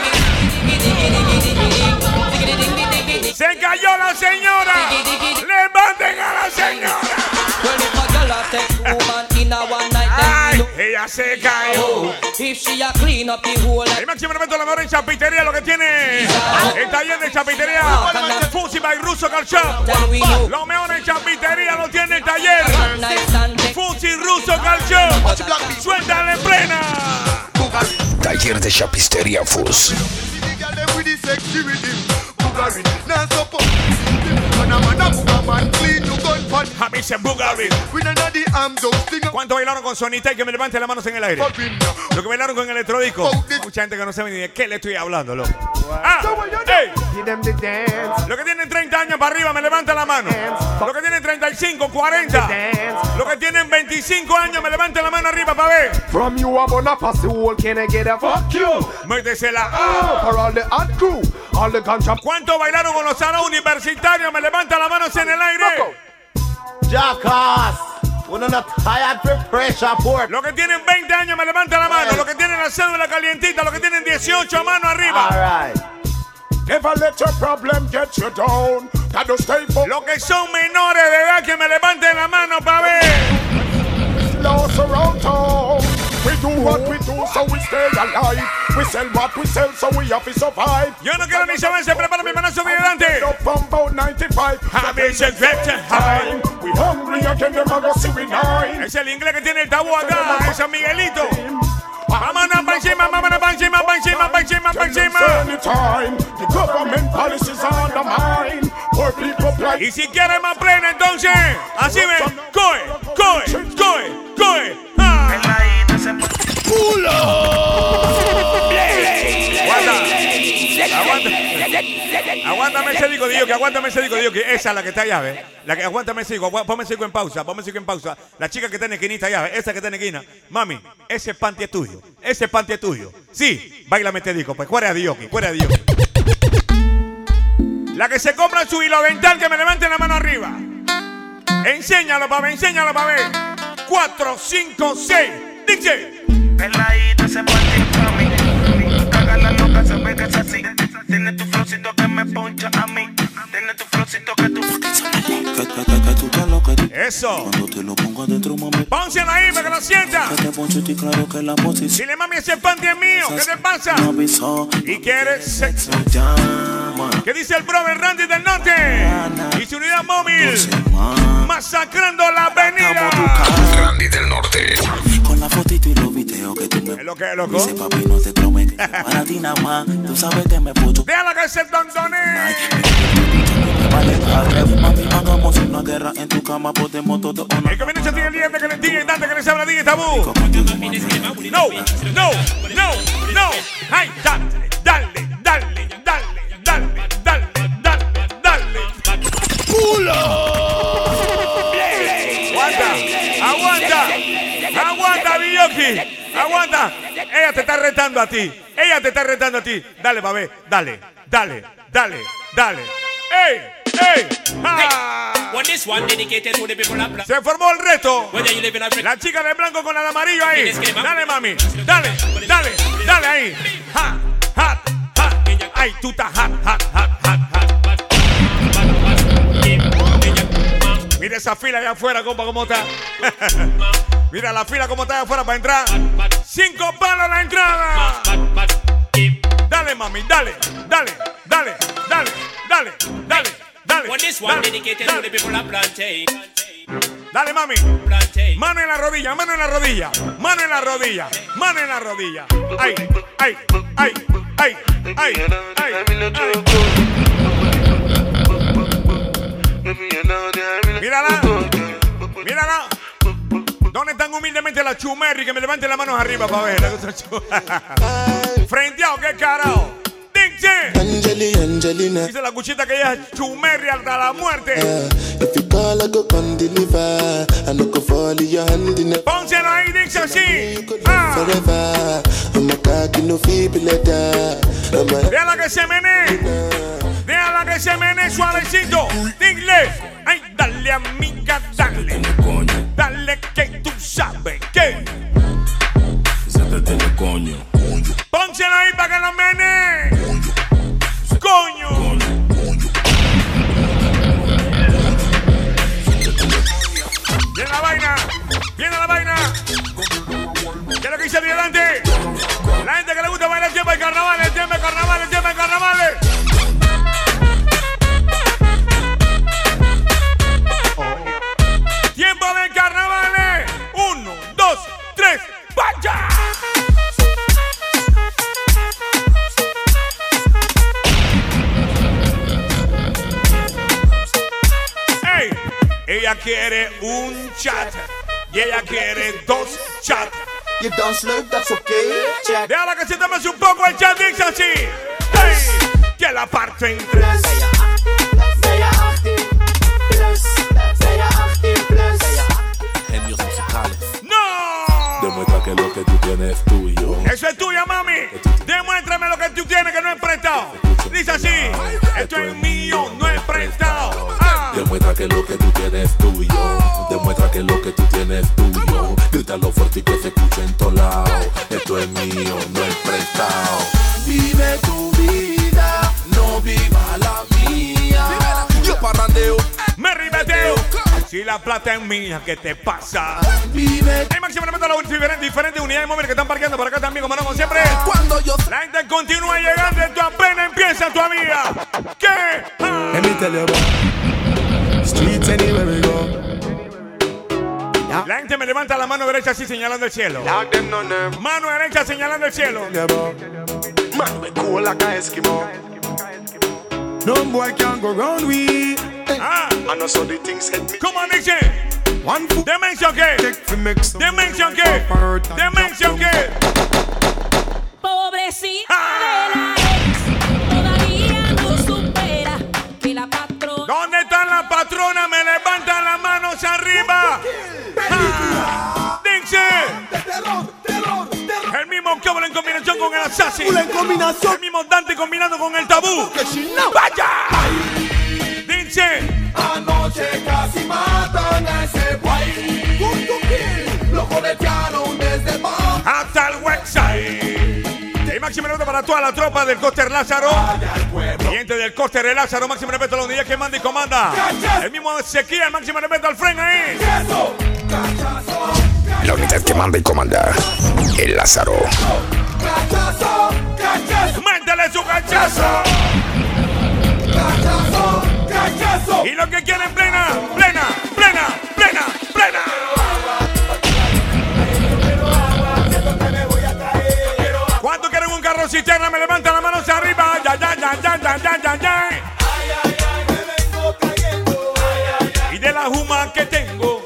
S5: Se cayó la señora. Levanten a la señora. Ay, ella se cayó. El máximo evento de la mejor en chapitería, lo que tiene el taller de chapitería Fusi by Russo Car Shop. Lo mejor en chapitería lo tiene el taller Fusi Russo Car Shop. Suéltale plena.
S1: Taller de chapistería Fus.
S5: ¿Cuánto bailaron con Sonita y que me levante las manos en el aire? Lo que bailaron con el electrodisco. Mucha gente que no sabe ni de qué le estoy hablando, loco. Ah, hey. Lo que tienen treinta años para arriba me levanta la mano. Lo que tienen treinta y cinco, cuarenta. Lo que tienen veinticinco años me levanta la mano arriba para ver.
S7: From you I'm gonna pass the whole, can I get a fuck you?
S5: Métesela.
S7: Oh, for all the hot crew, all the ganja.
S5: ¿Cuánto bailaron con los salas universitarios? Me levanta la mano en el aire.
S7: Jackass. Uno not tired for pressure port.
S5: Los que tienen veinte años me levanta la mano. Los que tienen la cédula calientita. Los que tienen dieciocho a mano arriba.
S7: All right. Never let your problem get you down. Gotta stay focused.
S5: Los que son menores de edad que me levanten la mano para ver.
S7: Slow around town. We do what we do so we stay alive. We sell what we sell so we have to survive.
S5: Yo no quiero ni saber, se prepara mi manazo de adelante.
S7: From about ninety-five. We hungry again, them a go see we nine.
S5: Es el inglés que tiene el tabú acá, es San Miguelito. Vámonos para encima, vámonos para encima, para encima, para encima, para encima.
S7: The government policies are the mine. Poor people play.
S5: Y si quieres más plena, entonces, así ven, coge, coge, coge, coge. ¡Culo! Aguanta, aguanta, aguántame ese disco, digo que aguántame ese disco, digo que esa es la que está allá, ¿ves? La que aguántame ese disco, ponme ese disco en pausa, ponme ese disco en pausa. La chica que está en esquinita allá, ¿ves? Esa que está en esquina. Mami, ese panty es tuyo, ese panty es tuyo. Sí, bailame este disco, pues fuera de Dioki, fuera de Dioki. La que se compra su hilo dental, que me levante la mano arriba. Enséñalo para ver, enséñalo para ver. Cuatro, cinco, seis, dice.
S12: Peladita se parte para mí. Caga la loca, se ve que es así. Tiene tu flowcito que me poncha a mí. Tiene tu flowcito que tú.
S5: Eso.
S12: Cuando te lo pongo adentro, mami.
S5: Pónselo ahí para que lo sienta.
S12: Que te poncho y claro que la posición.
S5: Dile, mami, ese panty es mío. ¿Qué te pasa?
S12: Y
S5: quieres sexo. ¿Qué dice el brother Randy del Norte? Y su unidad móvil. Masacrando la avenida.
S1: Randy del Norte.
S12: Con la fotito y los videos que tú me.
S5: Es lo que es, loco.
S12: Dice papi, no te crome que para ti nada más. Tú sabes que me pucho.
S5: Déjala que se tontone.
S12: Mami, hagamos una guerra en tu cama, podemos todo o no.
S5: El que viene tiene el diente que le diga y dante que le habla diga tabú. No, no, no, no. Ay, dale, dale, dale, dale, dale, dale, dale, dale. ¡Culo! Aguanta, aguanta, aguanta, Biyoki. Aguanta. Ella te está retando a ti. Ella te está retando a ti. Dale, babé, dale, dale, dale, dale. ¡Ey! ¡Ey! ¡Ah! Se formó el reto. La chica de blanco con el amarillo ahí. Dale, mami. Dale, dale, dale ahí. ¡Ha! ¡Ha! ¡Ha! ¡Ay, tú estás hot, hot, hot, hot, hot! Mira esa fila allá afuera, compa, cómo está. Mira la fila cómo está allá afuera para entrar. Cinco palos la entrada. Dale, mami, dale, dale, dale, dale, dale, dale, dale. Dale, mami. Mano en la rodilla, mano en la rodilla, mano en la rodilla, mano en la rodilla. Ay, ay, ay, ay, ay, ay, ay. Mírala, mírala. ¿Dónde están humildemente las chumerri? Que me levanten las manos arriba para ver. Frenteado, qué carajo. Dice.
S9: Angelina.
S5: Dice la cuchita que ella es chumerri hasta la muerte. Pónselo ahí, dice así. Ah. Déjala que se menee. Déjala que se menee suavecito. Dile. Ay, dale, amiga, dale. Dale que tú ¿Qué es lo que dice el delante? La gente que le gusta bailar el tiempo de carnaval, el tiempo de carnaval, el tiempo de carnaval. Tiempo de carnavales. Uno, dos, tres, ¡vaya! ¡Ey! Ella quiere un chat y ella quiere dos chats.
S22: You don't slurp, that's okay. Check.
S5: Déjala que se tome un poco el chat, dice así. ¡Ey! Que la parte en tres.
S10: Genios musicales.
S5: ¡No!
S10: Demuestra que lo que tú tienes es tuyo.
S5: Eso es tuya, mami. Demuéstrame lo que tú tienes que no es prestado. Dice así. Esto es mío, no es prestado. Ah.
S10: Demuestra que lo que tú tienes es tuyo. Demuestra que lo que tú tienes es tuyo. Grítalo fuerte y que se escuche en todos lados. Esto es mío, no es prestado. Vive tu vida, no viva la mía. Yo parrandeo,
S5: me ribeteo. Si la plata es mía, ¿qué te pasa?
S10: Vive.
S5: Hay máximo elemento de las diferentes, diferentes unidades móviles que están parqueando por acá también, como no, como siempre.
S10: Cuando yo...
S5: La gente continúa llegando, esto apenas empieza todavía. ¿Qué? Ah.
S22: Let me tell you about streets anywhere we go.
S5: La gente me levanta la mano derecha así señalando el cielo. Mano derecha señalando el cielo.
S22: Man, we cool like a Eskimo. No boy can go round we.
S5: Ah.
S22: I know so the things hit me.
S5: ¿Cómo dice?
S22: One foot.
S5: Dimension qué? Dimension qué? Dimension qué?
S4: Pobrecita de la ex, todavía no supera que la patrona.
S5: ¿Dónde están las patronas? Me levantan las manos arriba. Ah. Dice. El mismo Cable en combinación con el Assassin.
S22: En combinación.
S5: El mismo Dante combinando con el Tabú. ¡Vaya! Dice.
S22: Anoche casi matan a ese guay. Punto kill. Lo coletearon desde abajo
S5: hasta el website. Y máximo respeto para toda la tropa del Coster Lázaro. Gente del Coster de Lázaro. Máximo respeto a la unidad que manda y comanda. El mismo Ezequiel. Máximo respeto al Fren ahí.
S1: La unidad que manda y comanda. El Lázaro.
S22: Cachazo, cachazo.
S5: Métele su cachazo.
S22: Cachazo, cachazo.
S5: Y lo que quieren plena, plena, plena, plena, plena. ¿Cuánto quieren un carro cisterna? Me levantan las manos arriba. Ya, ya, ya, ya, ya, ya, ya, ya. Y de la juma que tengo.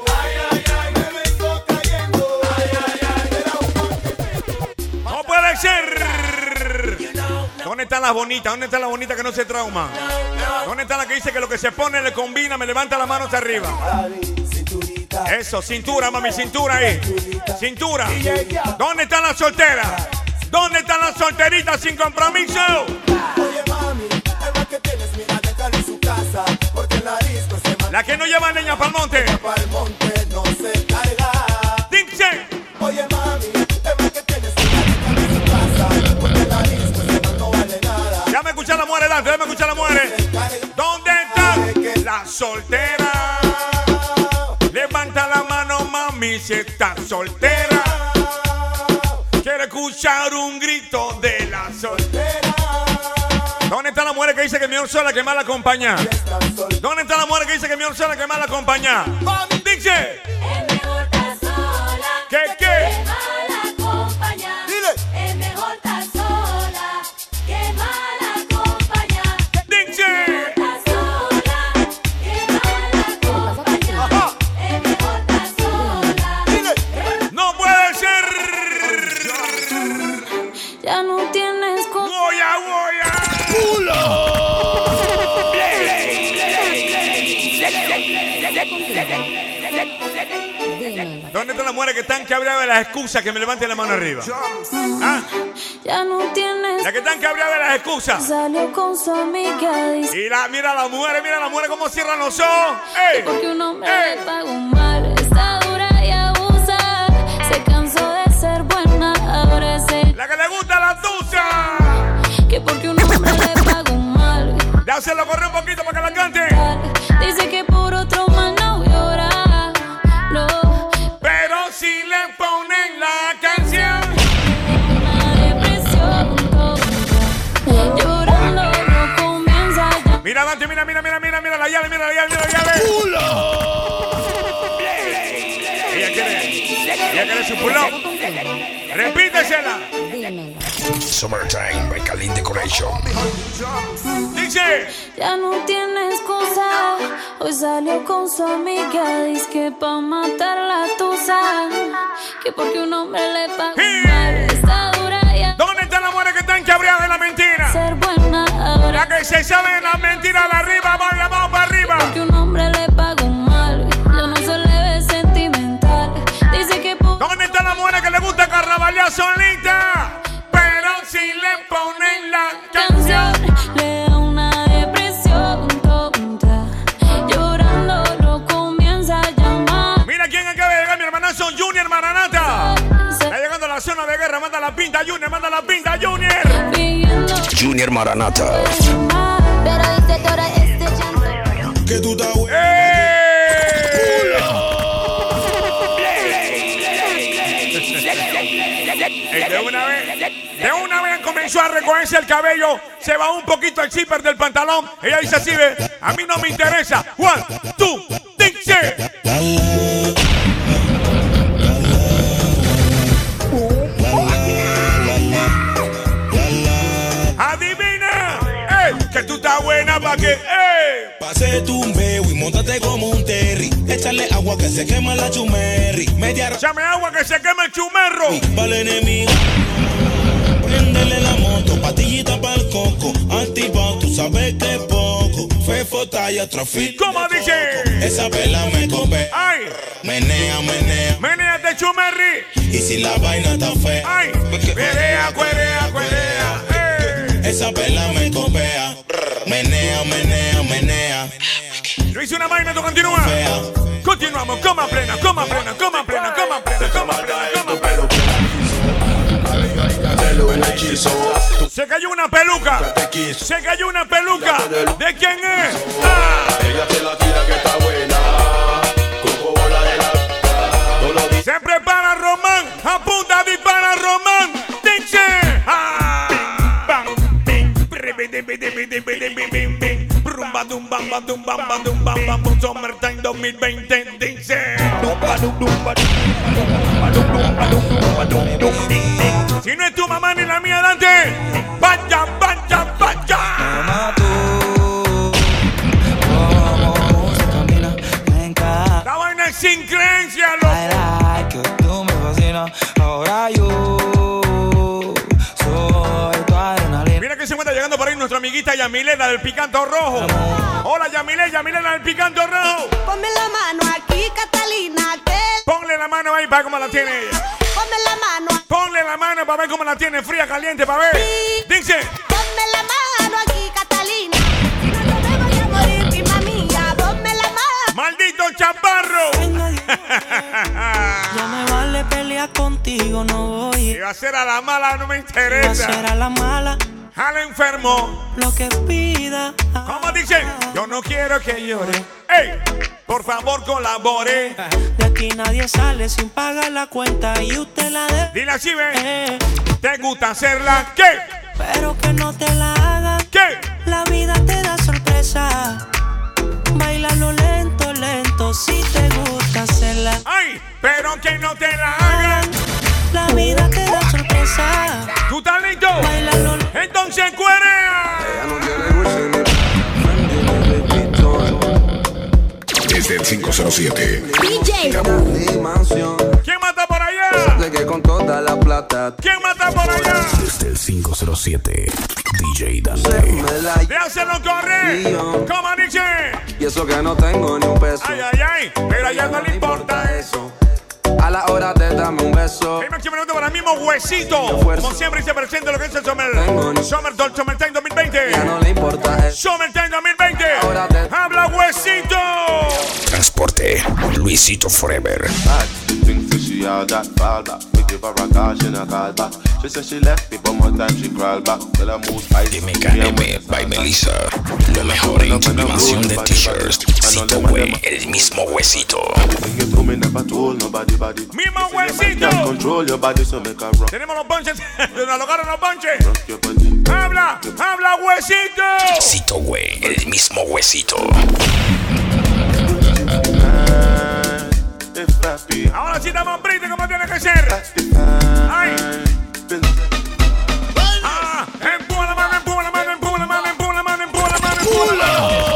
S5: No puede ser. ¿Dónde están las bonitas? ¿Dónde están las bonitas que no se trauman? ¿Dónde está la que dice que lo que se pone le combina? Me levanta las manos arriba. Eso, cintura, mami, cintura ahí. Cintura. ¿Dónde están las solteras? ¿Dónde están las solteritas sin compromiso?
S22: Oye, mami, el más que tienes, mira, déjalo en su casa. Porque en la disco se manda.
S5: La que no lleva leña para el monte.
S22: Para el monte no se carga.
S5: Dice.
S22: Oye, mami, el más que tienes, mira, déjalo en su casa. Porque en la disco se manda, no vale nada.
S5: Déjame escuchar la mujer, Dante, déjame escuchar la mujer. ¿Dónde está la soltera? Levanta la mano, mami, si está soltera. Quiero escuchar un grito de la soltera. ¿Dónde está la mujer que dice que mejor sola que mal acompañada? ¿Dónde está la mujer que dice que mejor sola que mal acompañada? Dice.
S19: Es mejor estar sola.
S5: ¿Qué, qué?
S19: Que mal acompañada.
S22: Dile.
S19: Es mejor estar sola que mal acompañada.
S5: Dice.
S19: Es mejor estar sola que mal acompañada. Es mejor estar sola.
S22: Dile.
S5: No puede ser.
S19: Ya no tienes cosa.
S5: Goya, goya. ¿Dónde están las mujeres que están cabreadas de las excusas que me levanten la mano arriba? ¿Ah?
S19: Ya no tienes.
S5: Las que están cabreadas de las excusas.
S19: Salió con su amiga. Dice
S5: Y la, mira a las mujeres, mira a las mujeres cómo cierran los ojos. ¡Ey!
S19: porque un hombre
S5: ¡Ey!
S19: le paga un mal. Está dura y abusa. Se cansó de ser buena. Ahora se.
S5: La que le gusta la tusa.
S19: Que porque un hombre le paga un mal.
S5: Ya se lo corre un poquito para que la cante.
S19: Dice que por otro mal no llora. No.
S5: Pero si le pongo mira, mira, mira, mira, mira la llave, mira la llave, mira la llave. Ella quiere, ella quiere su pull-up. Repítesela.
S1: Summertime by Kalin Decoration.
S5: Dice.
S4: Ya no tienes excusa. Hoy salió con su amiga. Dice que pa' matar la tusa. Que porque un hombre le pagó mal. Está dura ya.
S5: ¿Dónde están las mujeres que están cabreadas de la mentira?
S4: Ser buena ahora.
S5: La que se sabe la mentira de arriba, vaya, vamos para arriba.
S4: Porque un hombre le pagó mal. Ya no se le ve sentimental. Dice que por...
S5: ¿Dónde están las mujeres que le gusta carnavalear solita? Pero si le ponen la canción,
S4: le da una depresión tonta. Llorando lo comienza a llamar.
S5: Mira quién acaba de llegar, mi hermanazo Junior Maranata. Está llegando a la zona de guerra, manda la pinta Junior, manda la pinta Junior.
S1: Junior Maranata.
S4: Pero dice que ahora este llanto.
S6: Que tú estás
S5: De una vez, de una vez comenzó a recogerse el cabello, se va un poquito el zipper del pantalón. Ella dice así, ve, a mí no me interesa. One, two, dice. Adivina, ey, que tú estás buena pa' que, ey.
S6: Pase tu un bebo y montate como un terry. Échale agua que se quema la chumerri. Media
S5: Échame agua que se quema el chumerro.
S6: Para el enemigo. Préndele la moto, patillita para el coco. Antipao, tú sabes que es poco. Fefo talla, otro fit.
S5: ¿Cómo dice?
S6: Esa vela me cope.
S5: Ay.
S6: Menea, menea.
S5: Menéate, chumerri.
S6: Y si la vaina está fea.
S5: Ay. Cuerea, cuerea, cuerea. Ey.
S6: Esa vela me copea. Menea, menea, menea.
S5: Yo hice una vaina, tú continúa. Continuamos, coma plena, coma plena, coma plena, coma plena, coma plena, coma plena. Se cayó una peluca. Se cayó una peluca. ¿De quién es? Ah.
S24: Ella se la tira que está buena. Coco bola de la.
S5: Se prepara Román. Apunta, dispara Román. Dice. Ah. Summertime dos mil veinte dice. Si no es tu mamá ni la mía, Dante, vaya, vaya, vaya. La vaina es sin creencia, loco.
S13: Tú me fascinas, ahora yo soy tu adrenalina.
S5: Mira que se encuentra llegando por ahí nuestra amiguita Yamilena del Picanto Rojo. Hola Yamile, Yamilena del Picanto Rojo.
S19: Ponme la mano aquí, Catalina, que...
S5: Ponle la mano ahí para ver cómo la tiene ella.
S19: Ponme la mano.
S5: Ponle la mano para ver cómo la tiene, fría, caliente, para ver. Dice.
S19: Ponme la mano aquí, Catalina. Si no, yo me voy a morir, prima mía. Ponme la mano.
S5: ¡Maldito chaparro!
S13: Ya me vale pelear contigo, no voy.
S5: Si va a ser a la mala, no me interesa.
S13: Si va a ser a la mala.
S5: Al enfermo.
S13: Lo que pida.
S5: ¿Cómo dice? Yo no quiero que llore. ¡Ey! Por favor, colabore.
S13: De aquí nadie sale sin pagar la cuenta y usted la debe.
S5: Dile así, ve. Eh. ¿Te gusta hacerla? ¿Qué?
S13: Pero que no te la hagan.
S5: ¿Qué?
S13: La vida te da sorpresa. Bailalo lento, lento, si te gusta hacerla.
S5: ¡Ay! Pero que no te la hagan.
S13: La vida te da sorpresa.
S5: ¿Tú estás listo?
S13: Bailalo.
S5: Entonces, cuerea.
S14: Desde el cinco cero siete.
S19: D J.
S5: ¿Quién mata por allá?
S3: Con toda la plata.
S5: ¿Quién mata por allá?
S14: Desde el cinco cero siete. D J Dante.
S5: Déjaselo correr. ¿Cómo dice?
S3: Y eso que no tengo ni un peso.
S5: Ay, ay, ay. Pero a ella no le importa eso.
S3: A la hora de darme un beso.
S5: El máximo minuto para el mismo huesito. Como siempre se presenta lo que es el Summer. Summer Summertime dos mil veinte.
S3: Ya no le importa eso.
S5: Summertime dos mil veinte. Habla huesito.
S1: Transporte. Luisito Forever.
S24: She all that fall back. We give her a call, she no call back. She said she left me, but more time she crawl back. Tell her move ice.
S1: M K M by Melissa. Lo mejor en sublimación de t-shirts. Cito, güey, el mismo huesito.
S5: Mismo huesito.
S9: Control your body so make a rock.
S5: Tenemos los ponches. Nos lograron los ponches. Habla, habla, huesito.
S1: Huesito, güey. El mismo huesito.
S5: Ahora sí damos brinde como tiene que ser. Ay. Ah, empuja la mano, empuja la mano, empuja la mano, empuja la mano, empuja la mano, empuja la mano.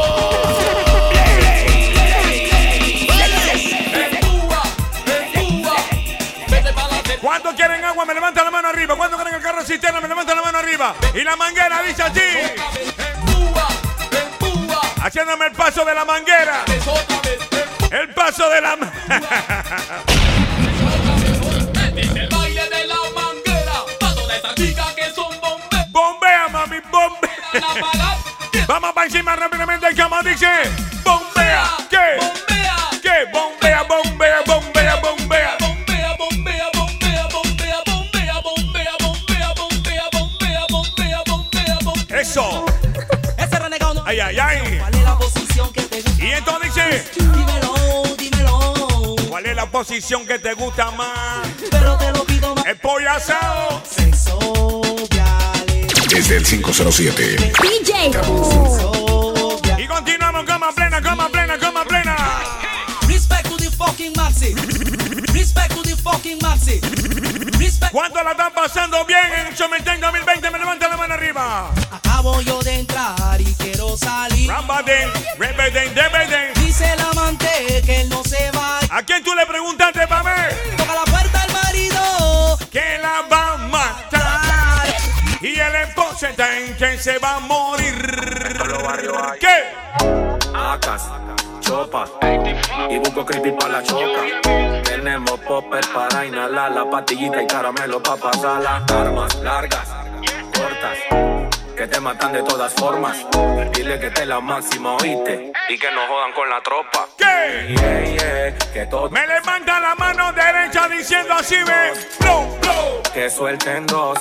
S5: ¿Cuántos quieren agua? Me levanta la mano arriba. ¿Cuántos quieren el carro cisterna? Me levanta la mano arriba. Y la manguera dice así. Haciéndome el paso de la manguera. El paso de la manguera.
S17: El baile de la manguera. Paso de esa chica que son bomberas.
S5: Bombea, mami, bombea. Vamos para encima rápidamente. El cama dice. Bombea. ¿Qué?
S17: Bombea.
S5: ¿Qué? Bombea, bombea, bombea, bombea. Eso.
S17: Ese renegado no.
S5: Ay, ay, ay.
S17: ¿Cuál es la posición que te gusta?
S5: Y entonces dice.
S17: Dímelo, dímelo.
S5: ¿Cuál es la posición que te gusta más?
S17: Pero te lo pido más.
S5: El pollo asado.
S17: Sexo, viale.
S14: Desde el cinco cero siete.
S4: D J.
S5: Y continuamos, cama plena, cama plena, cama plena.
S17: Respect to the fucking maxi. Respect to the fucking maxi. Respect.
S5: ¿Cuánto la están pasando bien en Chometén dos mil veinte? Me levanta la mano arriba.
S17: Acabo yo de entrar y quiero salir.
S5: Rambaden, Rebeden, Debeden.
S17: Dice el amante que él no se va.
S5: ¿A quién tú le preguntaste, pa' ver?
S17: Toca la puerta al marido.
S5: Que la va a matar. Y el esposo está en que se va a morir. ¿Qué?
S10: Acas, chopas y busco creepy para la choca. Tenemos popper para inhalar, la pastillita y caramelo para pasarla. Armas largas, cortas, que te matan de todas formas. Dile que te la máxima, oíste, y que no jodan con la tropa.
S5: ¿Qué?
S10: Yeah, yeah, que todo
S5: Me levanta la mano derecha diciendo así, ve. Blow, blow.
S10: que suelten dos.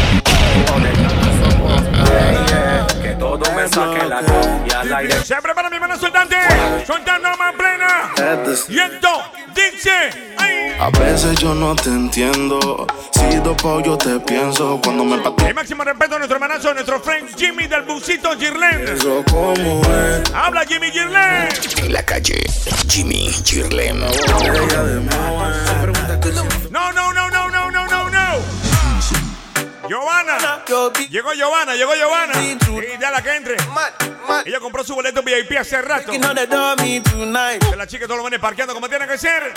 S10: Yeah, yeah, que todo me saque la luz y al aire.
S5: Se prepara mi mano soltante. Soltando más plena. Y entonces dice. Ay.
S9: A veces yo no te entiendo. Si dopo yo te pienso cuando me pateo.
S5: El máximo respeto a nuestro hermanazo, a nuestro friend Jimmy del busito Girlen.
S9: Eso como es.
S5: Habla Jimmy Girlen.
S1: En la calle, Jimmy Girlen.
S5: No, no, no, no, no, no, no, no. Giovanna. Llegó Giovanna, llegó Giovanna. Y ya la que entre. Ella compró su boleto V I P hace rato. Que la chica todos los manes parqueando como tiene que ser.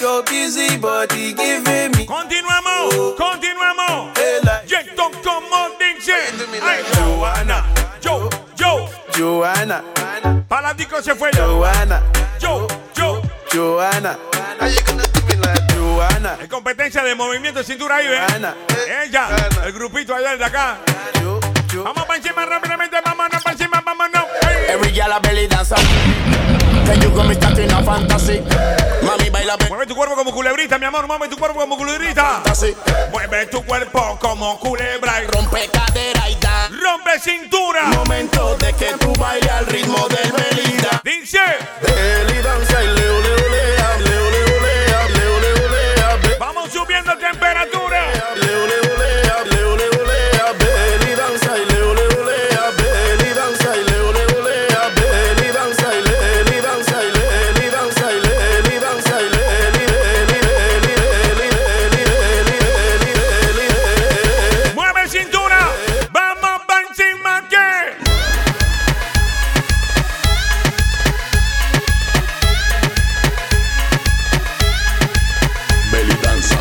S5: Continuamos, continuamos. Yeto como dice. Ay, Giovanna. Yo, yo.
S9: Joanna.
S5: Para la disco se fue.
S9: Joanna.
S5: Yo, yo.
S9: Joanna. Joanna.
S5: Es competencia de movimiento de cintura ahí, ¿ves? Ella, el grupito allá de acá. Vamos para encima rápidamente, vámonos para encima, vámonos.
S9: Every girl a belly dancer. Can you go me start in a fantasy? Mami baila.
S5: Mueve tu cuerpo como culebrita, mi amor, mueve tu cuerpo como culebrita. Mueve tu cuerpo como culebra y
S9: rompe cadera y da.
S5: Rompe cintura.
S9: Momento de que tú bailes al ritmo del belly dance.
S5: Dice.
S9: Belly danza y leo, leo, lea, leo, leo, lea, leo, leo, lea.
S5: Vamos subiendo temperatura.
S9: Leo, leo, lea, leo, leo, lea, belly danza y leo, leo, lea, belly danza y leo, leo, lea, belly danza y belly danza y belly danza y belly danza y belly, belly, belly, belly, belly, belly, belly.
S5: Mueve cintura. Vamos para encima que.
S14: Belly danza.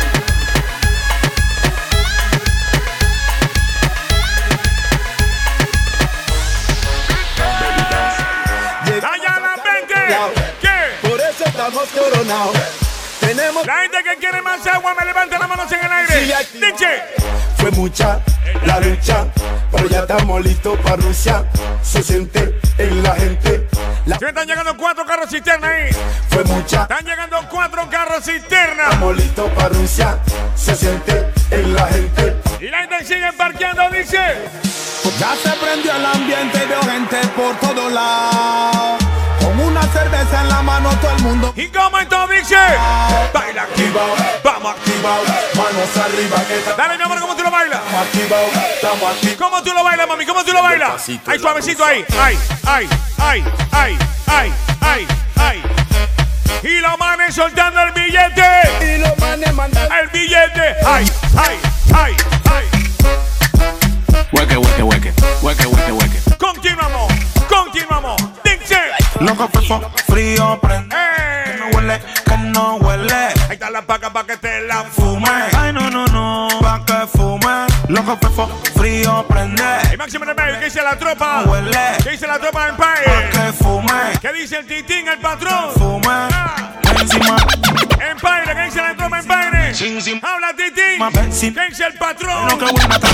S5: Allá la veinte. ¿Qué?
S9: Por eso estamos coronados. Tenemos
S5: La gente que quiere más agua me levanta las manos en el aire. Dice.
S9: Fue mucha la lucha, pero ya estamos listos para Rusia. Se siente en la gente. La
S5: Sí, están llegando cuatro carros cisterna ahí.
S9: fue mucha.
S5: Están llegando cuatro carros cisterna.
S9: Estamos listos para Rusia. Se siente en la gente.
S5: Y la gente sigue parqueando, dice.
S22: Ya se prendió el ambiente, veo gente por todos lados. Con una cerveza en la mano todo el mundo.
S5: ¿Y cómo entonces dice? Baila activado, vamos activado, manos arriba. Dale, mi amor, ¿cómo tú lo bailas? Estamos activados, estamos activados. ¿Cómo tú lo bailas, mami? ¿Cómo tú lo bailas? Ay, suavecito ahí. Ay, ay, ay, ay, ay, ay, ay. Y los manes soltando el billete.
S22: Y los manes mandando
S5: el billete. Ay, ay, ay, ay.
S2: Hueque, hueque, hueque, hueque, hueque, hueque.
S5: Continuamos, continuamos. Dice.
S2: Loco, fefo, frío, prende.
S5: Eh.
S2: Que no huele, que no huele.
S5: Ahí está la paca pa' que te la fume.
S2: Ay, no, no, no, pa' que fume. Loco, fefo, frío, prende.
S5: Y Máximo de Empire, ¿qué dice la tropa?
S2: No huele.
S5: ¿Qué dice la tropa de Empire?
S2: Pa' que fume.
S5: ¿Qué dice el titín, el patrón?
S2: Fume.
S5: Ah.
S2: Encima.
S5: Empire, ¿qué dice la tropa Empire? Habla titín. ¿Qué dice el patrón?
S2: No, que voy a matar.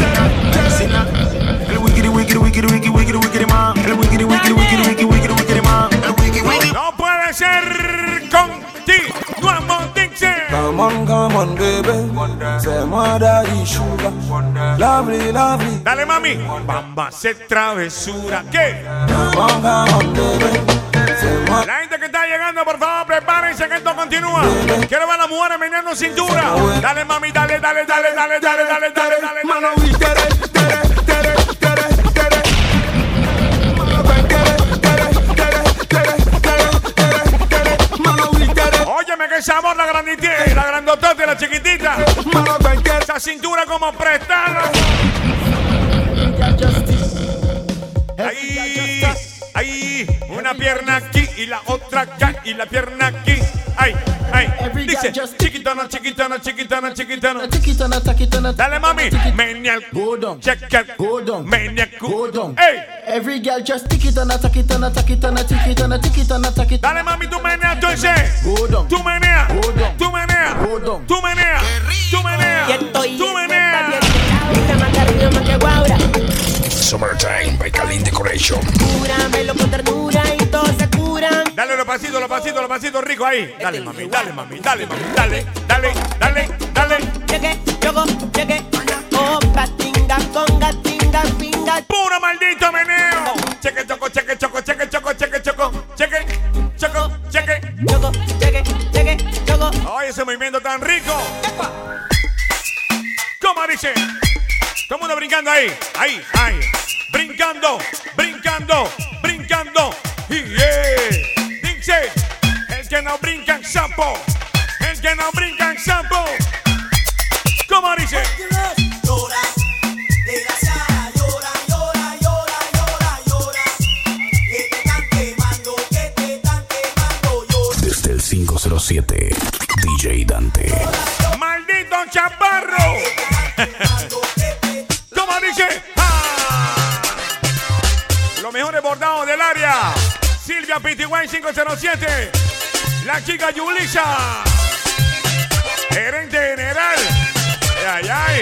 S2: El wikiri, wikiri, wikiri, wikiri, wikiri, wikiri, man. El wikiri, wikiri, wikiri, wikiri, wikiri, wikiri, man. El wikiri, wikiri.
S5: No puede ser continuamos, dice.
S22: Come on, come on, baby. Say my daddy sugar. Lovely, lovely.
S5: Dale, mami. Vamos a hacer travesura. ¿Qué?
S22: Come on, come on, baby.
S5: La gente que está llegando, por favor, prepárense que esto continúa. Quiero ver a las mujeres meneando cintura. Dale, mami, dale, dale, dale, dale, dale, dale, dale, dale.
S22: Mano, we tere, tere, tere, tere, tere. Mano, we tere, tere, tere, tere, tere, tere, tere. Mano, we tere.
S5: Óyeme que sabor la granditita y la grandotota y la chiquitita.
S22: Mano, we tere.
S5: Esa cintura como prestada. Ahí, ahí, una pierna aquí y la otra acá y la pierna aquí. Ay, ay, dice, chiquitona, chiquitona, chiquitona, chiquitona. Dale, mami, menea el culo, check el culo, menea el culo. Ey,
S22: every girl just tick it on a tack it on a tack it on a tick it on a tick it on a tack it.
S5: Dale, mami, tú menea, tú ese. Tú menea, tú menea, tú menea, tú menea, tú menea.
S1: Summertime by Kalin Decoration.
S19: Cúramelo con ternura y todos se curan.
S5: Dale los pasitos, los pasitos, los pasitos ricos ahí. Dale, mami, dale, mami, dale, mami, dale, dale, dale, dale.
S19: Cheque, choco, cheque. Opa, tinga, conga, tinga, pinga.
S5: Puro maldito meneo. Cheque, choco, cheque, choco, cheque, choco, cheque, choco, cheque, choco, cheque.
S19: Choco, cheque, cheque, choco.
S5: Ay, ese movimiento tan rico. ¿Cómo dice? Todo el mundo brincando ahí, ahí, ahí. Brincando, brincando, brincando. Y yeah. Dice, el que no brinca en sapo, el que no brinca en sapo. ¿Cómo dice?
S22: Llora, desgraciada, llora, llora, llora, llora, llora. Que te están quemando, que te están quemando, llora.
S14: Desde el cinco cero siete, D J Dante.
S5: ¡Maldito chaparro! ¿Cómo dice? ¡Ah! Los mejores bordados del área. Silvia P T Y cinco cero siete. La chica Yulisa. Gerente general. Ay, ay.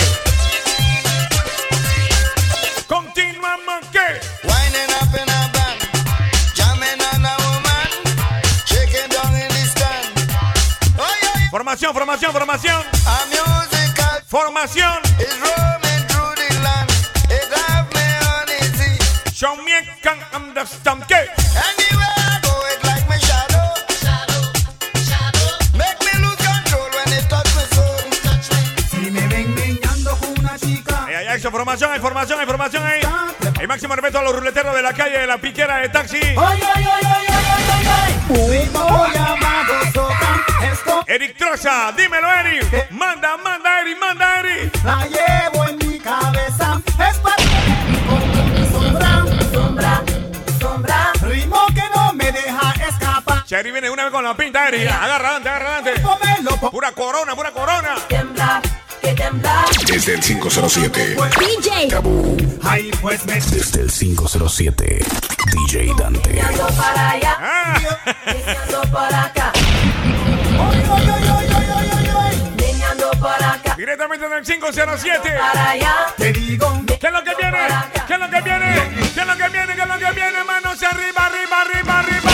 S5: Continuamos que.
S22: Winding up in a band, jamming on a woman, shaking down in the stand. Oh, yeah.
S5: Formación, formación, formación.
S22: A musical
S5: Formación.
S22: is roaming through the land. It have me uneasy.
S5: Show me can understand que.
S22: Anywhere I go, it like my shadow. Shadow, shadow. Make me lose control when it touch me soul. Si me ven guiñando con una chica.
S5: Ay, ay, ay, eso, formación, hay formación, hay formación ahí. El máximo respeto a los ruleteros de la calle de la piquera de taxi.
S22: Ay, ay, ay, ay, ay, ay, ay. Fuimos llamados tocan esto.
S5: Eric Troza, dímelo, Eric. Manda, manda, Eric, manda, Eric.
S22: La llevo en mi cabeza. Es parte de mi sombra, sombra, sombra. Ritmo que no me deja escapar.
S5: Cherry viene una vez con la pinta, Eric. Agarra adelante, agarra adelante. Pura corona, pura corona.
S19: Temblar, que temblar.
S14: Desde el cinco cero siete,
S19: D J.
S14: Tabú.
S22: Ahí pues me.
S14: Desde el cinco cero siete, D J Dante.
S19: Meneando para allá,
S5: Ah.
S19: meneando por acá.
S22: Ay, ay, ay, ay, ay, ay, ay, ay.
S19: Meneando por acá,
S5: Directamente del cinco cero siete.
S19: para allá.
S22: Te digo.
S5: ¿Qué es lo que viene? ¿Qué es lo que viene? ¿Qué es lo que viene? ¿Qué es lo que viene? Manos arriba, arriba, arriba, arriba.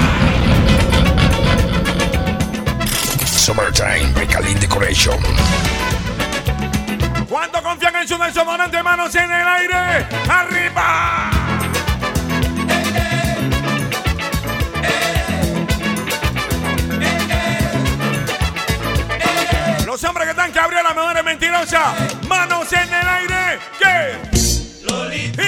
S1: Summertime by Kalin Decoration.
S5: ¿Cuánto confían en su desodorante? Manos en el aire. ¡Arriba!
S22: Eh,
S5: Blanca abrió la mejor mentirosa. Manos en el aire. ¿Qué?
S11: Lolita.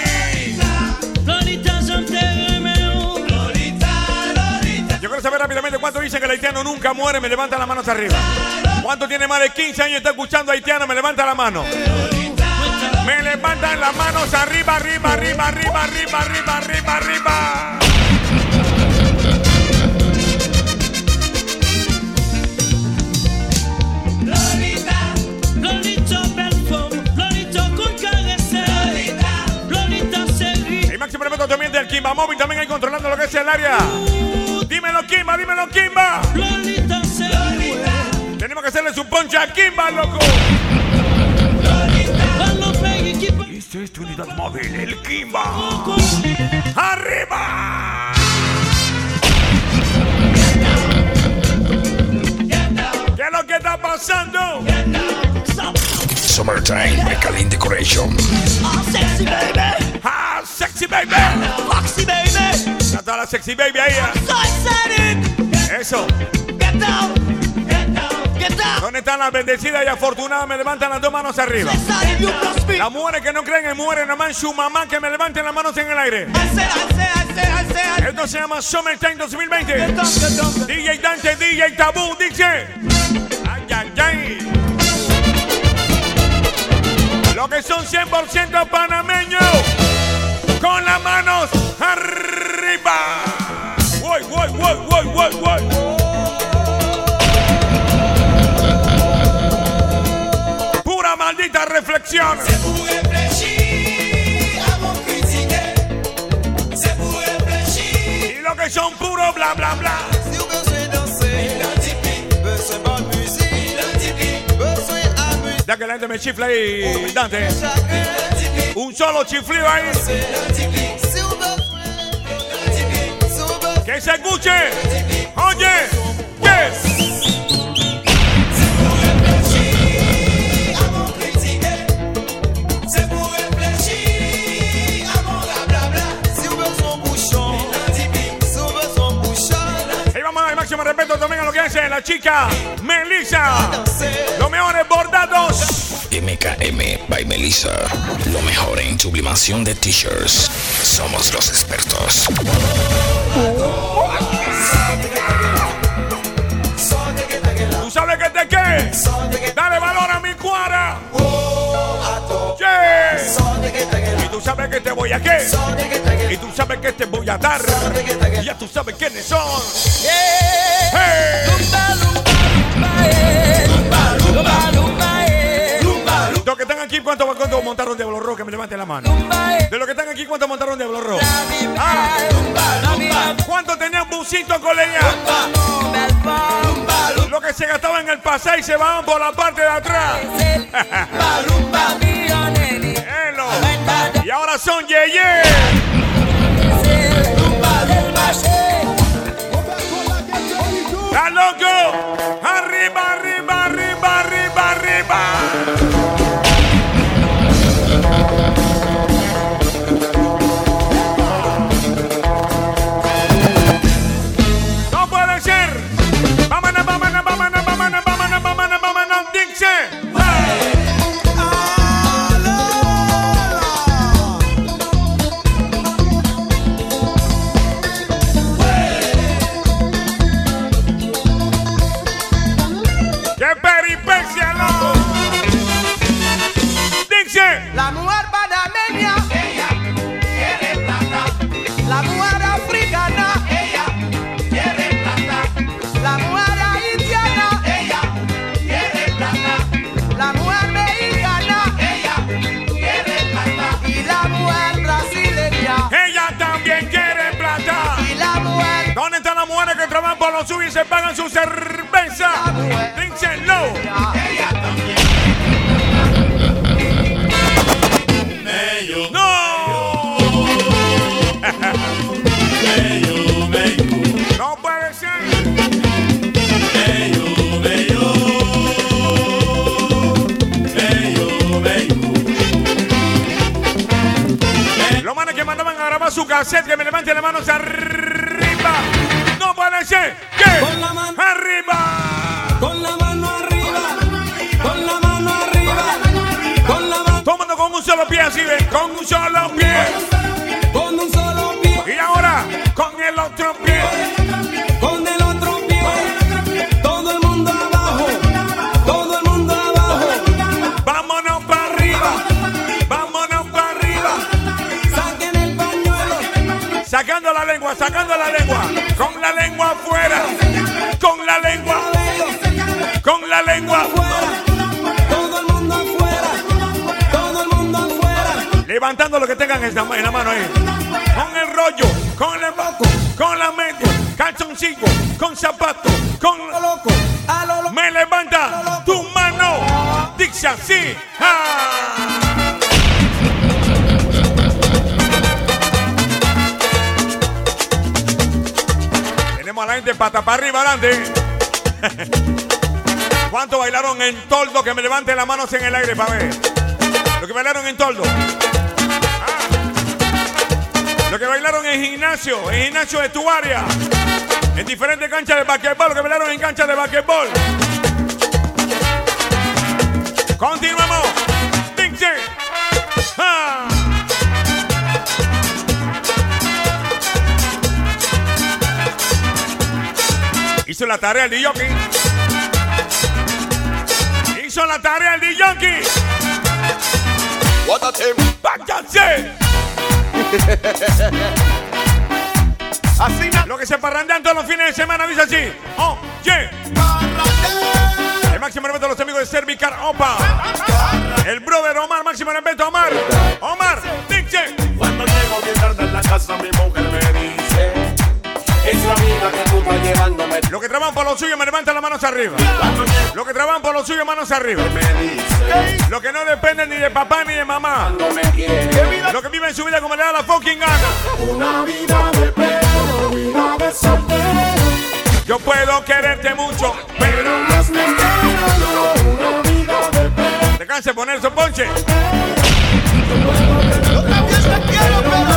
S5: Yo quiero saber rápidamente cuánto dicen que el haitiano nunca muere. Me levantan las manos arriba. ¿Cuánto tiene más de quince años y está escuchando haitiano? Me levanta la mano. Me levantan las manos arriba, arriba, arriba, arriba, arriba, arriba, arriba, arriba.
S11: Lolita, Lolita performe, Lolita con caresser. Lolita, Lolita seguir.
S5: Y máximo respeto también del Kimba Móvil, también ahí controlando lo que es el área. Dímelo, Kimba, dímelo, Kimba.
S11: Lolita seguir.
S5: Tenemos que hacerle su poncha a Kimba, loco. Esto es tu unidad móvil, el Kimba. ¡Arriba! ¿Qué es lo que está pasando?
S1: Summertime, Becalín Decoration.
S11: Ah, sexy baby.
S5: Ah, sexy baby.
S11: Foxy baby.
S5: Está toda la sexy baby ahí.
S11: So excited.
S5: Eso.
S11: Get down. Get down. Get down.
S5: ¿Dónde están las bendecidas y afortunadas? Me levantan las dos manos arriba. Las mujeres que no creen en mujeres, nada más en su mamá, que me levanten las manos en el aire. Esto se llama Summertime dos mil veinte. D J Dante, D J Tabú, dice. Ay, ay, ay. Lo que son cien por ciento panameños. Con las manos arriba. Voy, voy, voy, voy, voy, voy. Pura maldita reflexión.
S11: C'est pour réfléchir avant de critiquer. C'est pour réfléchir.
S5: Y lo que son puro bla bla bla.
S11: Si vous besoin danser, il a tipi. Besoin bonne musique, il a tipi. Besoin à musique.
S5: Ya que la gente me chifla ahí, Dante. Un solo chiflido ahí. Que se escuche. Oye, ¿qué? Máximo respeto también a lo que hace la chica Melissa. Los mejores bordados.
S1: M K M by Melissa. Lo mejor en sublimación de t-shirts. Somos los expertos.
S5: ¿Tú sabes que te qué? Dale valor a mi cuara. Yeah. Y tú sabes que te voy a qué. Y tú sabes que te voy a dar. Y ya tú sabes quiénes son. Hey. De los que están aquí, ¿cuántos cuánto montaron Diablo Rojo? Que me levanten la mano. De los que están aquí, ¿cuántos montaron Diablo Rojo? Ah. ¿Cuántos tenían busito, colega? Los que se gastaban en el paseo y se van por la parte de atrás. Hello. Y ahora son Yeye. ¡Está loco! ¡Arriba, arriba, arriba, arriba, arriba! ¡No puede ser! ¡Vámonos, vámonos, vámonos, vámonos, vámonos, vámonos, vámonos! ¡Dice! ¡Qué peripecia, loco! Dice.
S21: La mujer panameña,
S11: ella quiere plata.
S21: la mujer africana,
S11: Ella quiere plata.
S21: la mujer haitiana,
S11: Ella quiere plata.
S21: la mujer mexicana
S11: Ella quiere plata.
S21: y la mujer brasileña.
S5: Ella también quiere plata.
S21: Y la mujer,
S5: ¿Dónde están las mujeres que trabajan por los suyos y se pagan su cerveza? Dínselo.
S11: Ella también.
S5: ¡No! ¡No puede ser! Los manes que mandaban a grabar su cassette, que me levanten las manos arriba. ¡No puede ser! ¿Qué?
S11: Con la mano-
S5: ¡Arriba!
S11: Con la mano arriba.
S5: un solo pie, así ven, con un solo pie.
S21: Con un solo pie.
S5: Y ahora, con el otro pie.
S21: Con el otro pie. Todo el mundo abajo. Todo el mundo abajo.
S5: Vámonos para arriba. Vámonos para arriba.
S21: Saquen el pañuelo.
S5: Sacando la lengua, sacando la lengua. Con la lengua afuera. Con la lengua. Con la lengua
S21: afuera. Todo el mundo afuera. Todo el mundo afuera.
S5: Levantando lo que tengan en la, en la mano ahí. Con el rollo, con el moco, con la media, calzoncillo, con zapato, con
S21: lo loco. A lo loco.
S5: Me levanta tu mano. Dice así. ¡Ah! Tenemos a la gente pata para arriba adelante. ¿Cuántos bailaron en toldo? Que me levanten las manos en el aire para ver. Los que bailaron en toldo. Ah. Los que bailaron en gimnasio, en gimnasio de tu área. En diferentes canchas de basquetbol. Los que bailaron en canchas de basquetbol. Continuamos. Dice. Ah. Hizo la tarea el D J. Hizo la tarea el D J.
S24: What a team.
S5: ¡Váyanse! Así no. Lo que se parrandean todos los fines de semana dice así. Oh, yeah. El máximo respeto a los amigos de Cervicar Opa. El brother Omar, máximo respeto a Omar. Omar, dice.
S24: Cuando llego bien tarde en la casa, mi mujer me dice: esa amiga que tú estás llevándome.
S5: Los que trabajan por lo suyo me levantan las manos arriba. Los que trabajan por lo suyo, manos arriba. Los que no dependen ni de papá ni de mamá. Los que viven su vida como le da la fucking gana.
S24: Una vida de perro, vida de soltero.
S5: Yo puedo quererte mucho,
S24: pero más me quiero, una vida de perro.
S5: Te canse poner su ponche.
S24: Yo también te quiero, pero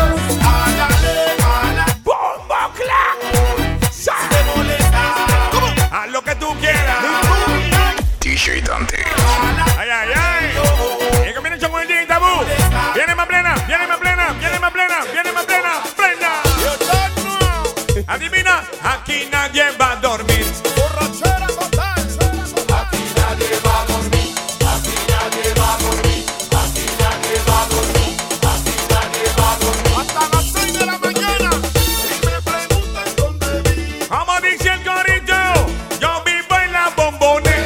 S5: ¡bombo clap! ¡Se molesta! Haz lo que tú quieras.
S14: D J Dante.
S5: ¡Ay, ay, ay! Y que viene con el D J Tabú. Viene más plena, viene más plena, viene más plena, viene más plena, plena. Adivina, aquí nadie va a dormir.
S24: Borrachera total. Aquí nadie va a dormir. Aquí nadie va a dormir. Aquí nadie va a dormir. Aquí nadie va a dormir. Hasta las seis de la mañana. Y me preguntan dónde vivo.
S5: Como dice el corito, yo vivo en la bombonera.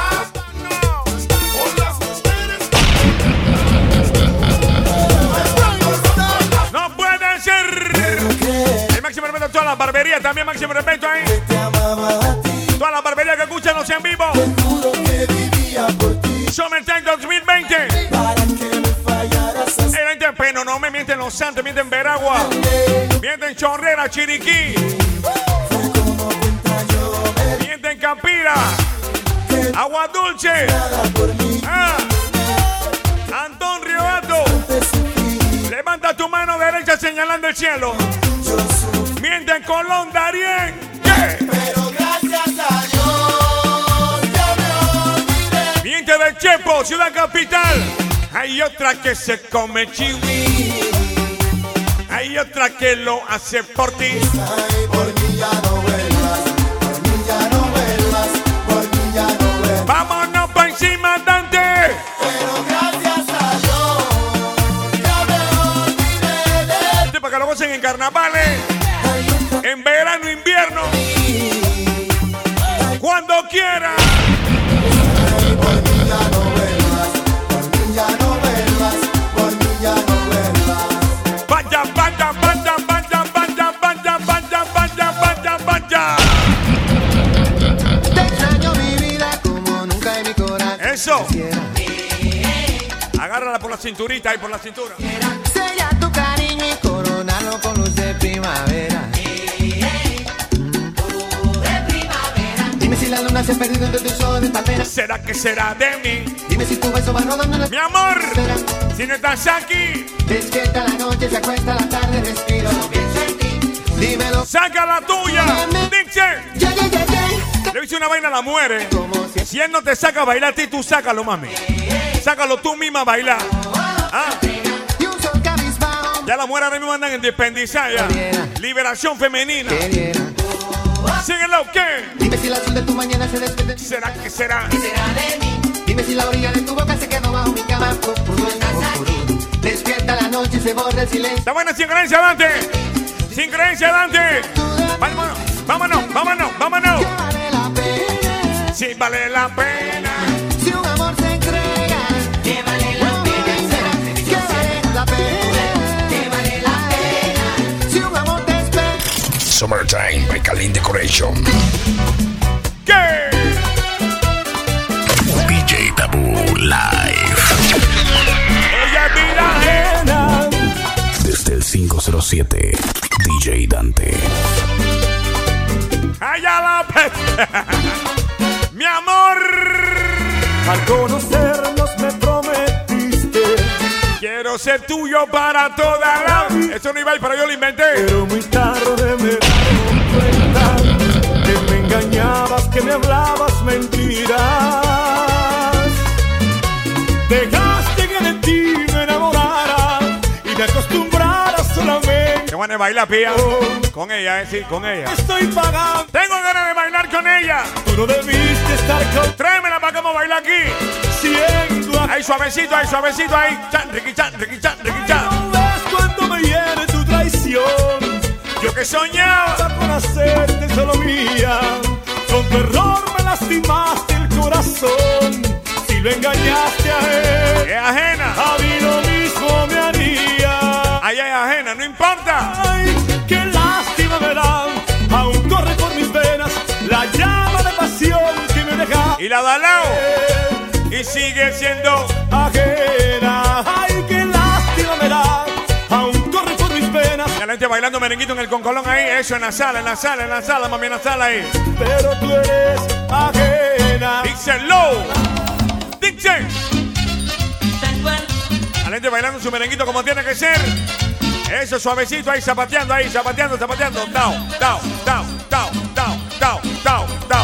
S5: No puede ser. El máximo respeto a todas las barberías, también máximo respeto ahí. Todas las barberías que escuchan los en vivo. Summertime dos mil veinte. El gente pero no me mienten los santos, mienten Veragua, mienten Chorrera, Chiriquí, mienten Campira, Agua Dulce, ah, Antón Riobato. Levanta tu mano derecha señalando el cielo. Mienten Colón, Darien. ¿Qué?
S24: Pero gracias a Dios ya me olvidé.
S5: Miente del Chepo, ciudad capital. Hay otra que se come chiwi. Hay otra que lo hace por ti.
S24: Ay, por mí ya no vuelvas. Por mí ya no vuelvas. Por mí ya no vuelvas.
S5: Vámonos pa' encima, Dante.
S24: Pero gracias a Dios ya me olvidé de.
S5: Para que lo gocen en carnavales, en verano, invierno, cuando quiera.
S24: Ay, por mí ya no vuelvas. Por mí ya no vuelvas. Por mí ya no vuelvas.
S5: Vaya, vaya, vaya, vaya, vaya, vaya, vaya, vaya, vaya, vaya.
S24: Te extraño mi vida como nunca en mi corazón.
S5: Eso. Agárrala por la cinturita y por la cintura.
S24: Sella tu cariño y coronarlo con luz de primavera. Dime si la luna se ha perdido entre tus ojos de palmera.
S5: ¿Será que será de mí?
S24: Dime si tu beso va rodando en la...
S5: Mi amor, si no estás aquí,
S24: despierta la noche, se acuesta la tarde, respiro, no pienso en ti. Dímelo.
S5: Saca la tuya. Dice.
S24: Yeah, yeah, yeah, yeah.
S5: Le hice una vaina a la mujer. Si él no te saca a bailar a ti, tú sácalo, mami. Sácalo tú misma a bailar. Ah. Ya las mujeres ahora mismo andan independizadas ya. Liberación femenina. Síguelo, ¿qué?
S22: Dime si el azul de tu mañana se despide.
S5: ¿Será que será?
S22: ¿Qué será de mí? Dime si la orilla de tu boca se quedó bajo mi cama. Despierta la noche y se borra el silencio.
S5: Está buena, sin creencia, Dante. Sin creencia, Dante. Vámonos, vámonos, vámonos, vámonos. Sí, vale la pena.
S22: Si un amor se entrega, que vale la pena. Que vale la pena. Que vale la pena. Si un amor te espera.
S1: Summertime by Kalin Decoration.
S5: ¿Qué?
S1: D J Taboo Live.
S5: Ella es vida ajena.
S1: Desde el cinco cero siete, D J Dante.
S5: Allá la pena. Mi amor.
S8: Al conocernos me prometiste.
S5: Quiero ser tuyo para toda la vida. Eso no iba a ir, pero yo lo inventé.
S8: Pero muy tarde me di cuenta que me engañabas, que me hablabas mentiras. Dejaste que de ti me enamorara y me acostumbrara solamente.
S5: Qué bueno bailar, pía. Con ella, eh, sí, con ella.
S8: Estoy pagando.
S5: Tengo ganas de bailar con ella.
S8: Tú no debiste estar con.
S5: Tráemela para que vamos a bailar aquí.
S8: Siendo
S5: ahí suavecito, ahí suavecito, ahí. Chan, riqui, chan, riqui, chan, riqui, chan.
S8: No ves cuando me hiere tu traición.
S5: Yo que soñaba
S8: con hacerte solo mía. Con tu error me lastimaste el corazón. Si lo engañaste a él,
S5: es ajena.
S8: A mí lo mismo me haría.
S5: Ay, ay, ajena, no importa.
S8: Ay, qué lástima me da. Aún corre por mis venas la llama de pasión que me deja.
S5: Y la da al lado. Y sigue siendo
S8: ajena. Ay, qué lástima me da. Aún corre por mis venas.
S5: Y la gente bailando merenguito en el concolón ahí. Eso en la sala, en la sala, en la sala, mami, en la sala ahí.
S8: Pero tú eres ajena.
S5: Díselo. Dixon. La gente bailando su merenguito como tiene que ser. Eso, suavecito ahí, zapateando ahí, zapateando, zapateando. Tao, tao, tao, tao, tao, tao, tao, tao.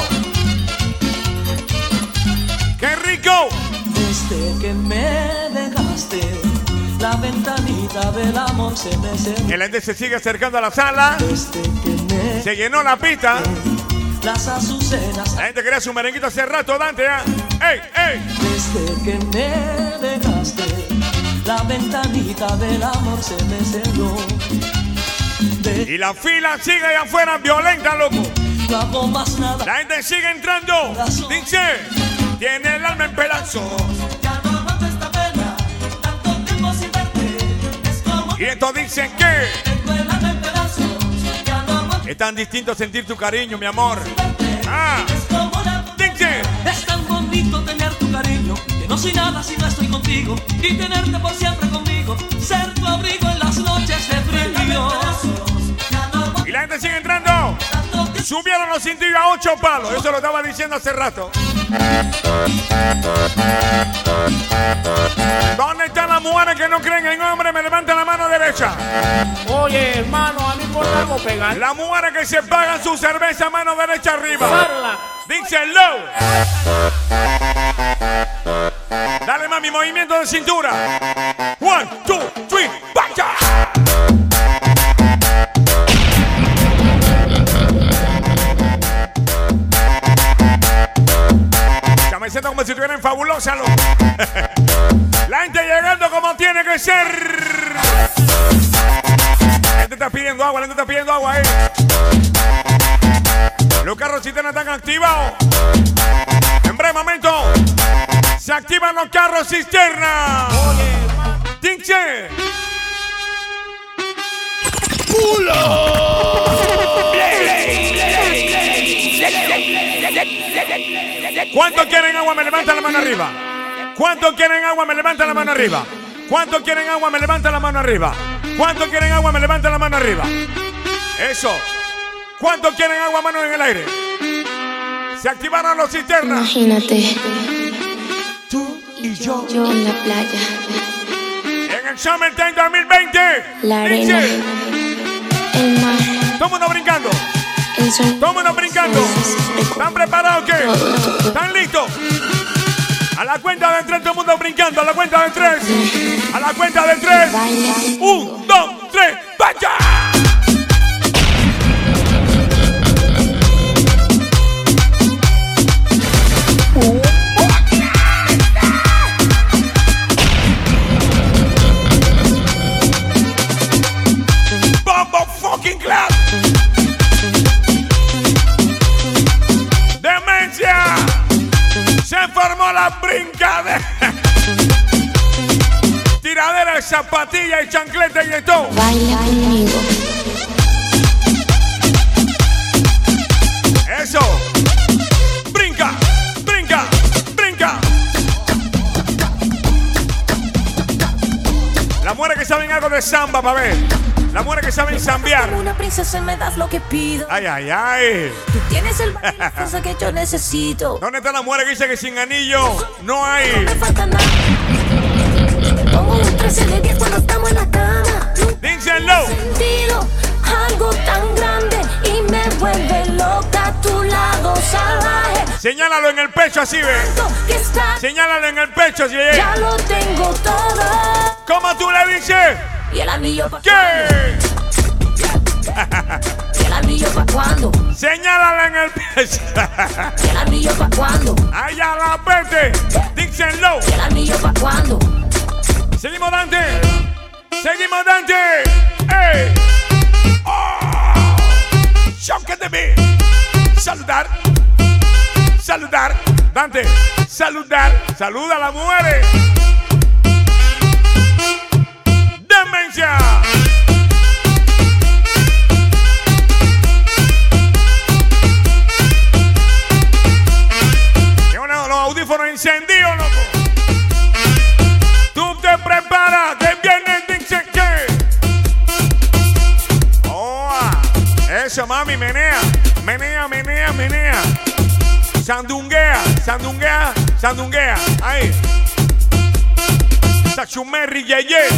S5: ¡Qué rico!
S16: Desde que me dejaste, la ventanita del amor se me cerró.
S5: El gente se sigue acercando a la sala.
S16: Desde que me
S5: se llenó la pista.
S16: Las azucenas.
S5: La gente quería su merenguito hace rato, Dante, ¿eh? ¡Ey, ey!
S16: Desde que me dejaste, la ventanita del amor se me cerró. De
S5: y la fila sigue allá afuera, violenta, loco.
S16: No hago más nada.
S5: La gente sigue entrando. Dice, tiene el alma en pedazos.
S16: Ya no aguanto esta pena, tanto tiempo sin verte. Es como
S5: y estos dicen que
S16: tengo el alma en pedazos. Ya no aguanto.
S5: Es tan distinto sentir tu cariño, mi amor. Ah,
S16: es como la
S5: dice.
S16: Es tan bonito tener tu cariño, que no soy nada si no estoy contigo. Y tenerte por siempre conmigo, ser tu abrigo en las noches de frío.
S5: Y la gente sigue entrando. Subieron los cintillos a ocho palos. Eso lo estaba diciendo hace rato. ¿Dónde están las mujeres que no creen en hombre? Me levantan la mano derecha.
S15: Oye, hermano, a mí por algo pegar.
S5: Las mujeres que se pagan su cerveza, mano derecha arriba.
S15: Parla.
S5: Díselo. Dale, mami, movimiento de cintura. One, two, three, vaya. Me siento como si estuvieran fabulosa, loco. La gente llegando como tiene que ser. La gente está pidiendo agua, la gente está pidiendo agua ahí. Los carros cisterna están activados. En breve momento se activan los carros cisterna. ¡Tinche! ¿Cuántos quieren agua? Me levanta la mano arriba. ¿Cuántos quieren agua? Me levanta la mano arriba. ¿Cuántos quieren agua? Me levanta la mano arriba. ¿Cuántos quieren agua? Me levanta la mano arriba. Eso. ¿Cuántos quieren agua? Manos en el aire. Se activaron los cisternas.
S4: Imagínate.
S5: Tú y yo.
S4: Yo en la playa.
S5: En el Summertime dos mil veinte.
S4: La arena.
S5: Dice.
S4: El mar.
S5: Todo el mundo brincando.
S4: El sol.
S5: Todo el mundo brincando. ¿Están preparados o qué? ¿Están listos? A la cuenta de tres, todo el mundo brincando. A la cuenta de tres. A la cuenta de tres. Un, dos, tres. ¡Vaya! Bombo fucking clap. Demencia. Se formó la brincadera. Tiradera, zapatilla y chancleta y de todo.
S4: Baila conmigo.
S5: Eso. Brinca, brinca, brinca. Las mujeres que saben algo de samba, pa' ver. Las mujeres que saben zambiar.
S4: Como una princesa me das lo que pido.
S5: Ay, ay, ay.
S4: Tú tienes el baile y la fuerza que yo necesito.
S5: ¿Dónde está la mujer que dice que sin anillo no hay?
S4: No me falta nada. Pongo un trece de diez cuando estamos en la cama.
S5: Dínselo.
S4: Sentido algo tan grande y me vuelve loca a tu lado salvaje.
S5: Señálalo en el pecho así, ve.
S4: Que está,
S5: Señálalo en el pecho así.
S4: ya lo tengo todo.
S5: ¿Cómo tú le dices?
S4: ¿Y el anillo pa'
S5: ¿Qué?
S4: ¿Y el anillo pa' cuándo?
S5: Señálala en el pecho.
S4: ¿Y el anillo pa' cuándo?
S5: Allá la vete. Dínselo.
S4: ¿Y el anillo pa' cuándo?
S5: Seguimos Dante. Seguimos Dante. ¡Ey! Oh. Shock de mí. Saludar. Saludar. Dante. Saludar. Saluda a las mujeres. Demencia. Y bueno, los audífonos encendidos, loco. Tú te preparas, que viene dice que. Oh, eso, mami, menea. Menea, menea, menea. Sandunguea, sandunguea, sandunguea. Ahí. Sachumerri, yeye.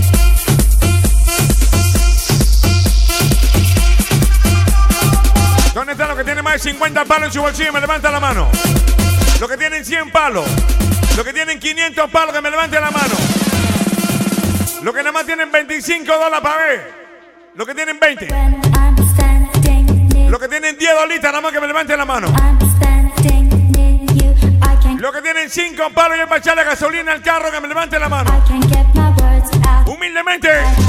S5: ¿Dónde están los que tienen más de cincuenta palos en su bolsillo? Me levanta la mano. Los que tienen cien palos. Los que tienen quinientos palos, que me levanten la mano. Los que nada más tienen veinticinco dólares para ver. Los que tienen veinte. Los que tienen diez dolitas, nada más que me levanten la mano. Los que tienen cinco palos y para echarle gasolina al carro, que me levanten la mano. Humildemente.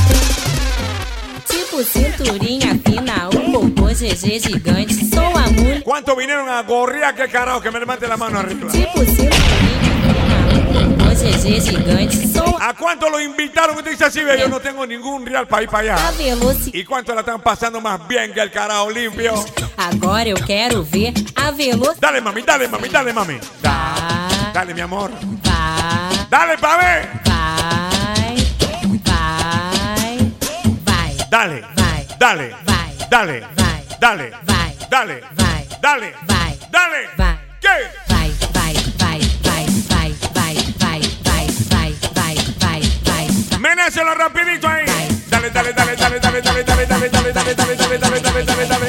S7: Tipo cinturinha fina, um popô G G gigante. Sou a mulher.
S5: ¿Cuántos vinieron a gorrear? ¿Qué carajo? Que me levante la mano arriba.
S7: Tipo cinturinha fina, um popô G G gigante. Sou
S5: ¿A cuánto lo invitaron? Usted dice así, ve, yo no tengo ningún real para ir para allá. ¿Y cuánto la están pasando más bien que el carajo limpio?
S7: Agora eu quero ver a velocidade.
S5: Dale, mami, dale, mami, dale, mami.
S7: Vai,
S5: Dale, mi amor.
S7: vai,
S5: Dale, pa' ver.
S7: vai, vai, vai,
S5: Dale,
S7: vai,
S5: dale,
S7: vai,
S5: dale,
S7: vai,
S5: dale,
S7: vai,
S5: dale,
S7: vai,
S5: dale,
S7: vai,
S5: dale.
S7: vai,
S5: ¿Qué?
S7: vai, vai, vai, vai, vai, vai, vai, vai, vai, vai, vai, vai.
S5: Menécelo rapidito ahí. Dale, dale, dale, dale, dale, dale, dale, dale, dale, dale, dale, dale, dale, dale, dale, dale.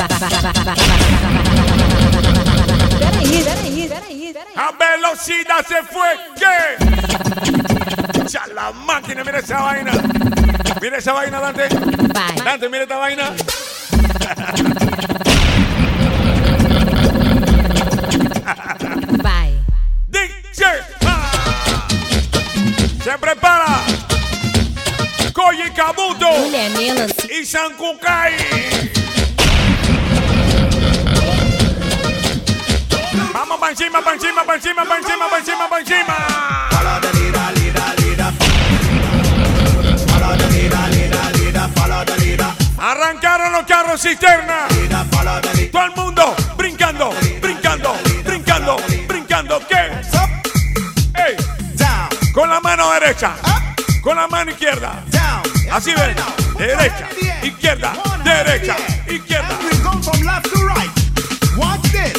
S7: Peraí, peraí, peraí, peraí.
S5: A velocidad se fue. ¿Qué? Ya la máquina, mira esa vaina. Mira esa vaina, Dante.
S7: Vai.
S5: Dante, mira esta vaina.
S7: Vai.
S5: Dice. Ah. Se prepara. Koji Kabuto.
S7: Mulher melancia.
S5: Y Sankukai. Vamos pa' encima, pa' encima, pa' encima, pa' encima, pa' encima, pa' encima.
S11: Follow the leader, leader, leader. Follow the leader, leader, leader. Follow the leader.
S5: Arrancaron los carros cisterna.
S11: Leader, follow the leader.
S5: Todo el mundo brincando, brincando, brincando, brincando. ¿Qué? Ey.
S11: Down,
S5: Con la mano derecha, con la mano izquierda.
S11: down.
S5: Así ven. Derecha, izquierda, derecha, izquierda.
S11: We come from left to right. Watch this.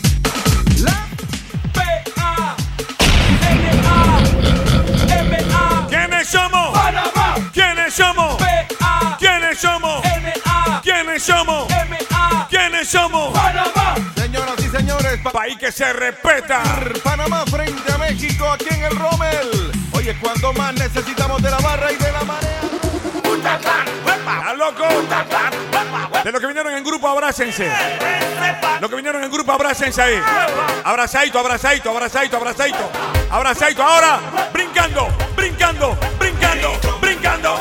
S5: ¿Quiénes somos?
S11: Panamá.
S5: ¿Quiénes somos? ¿Quiénes somos? ¿Quiénes somos? ¿Quiénes somos?
S11: Panamá.
S6: Señoras y señores, pa-
S5: País que se respeta.
S12: Panamá frente a México aquí en el Rommel. Oye, cuando más necesitamos de la barra y de la marea.
S5: ¿Estás loco? De los que vinieron en grupo, abrácense. Los que vinieron en grupo, abrácense ahí. Abrazadito, abrazadito, abrazadito, abrazadito. Abrazadito. Ahora, brincando, brincando, brincando, brincando.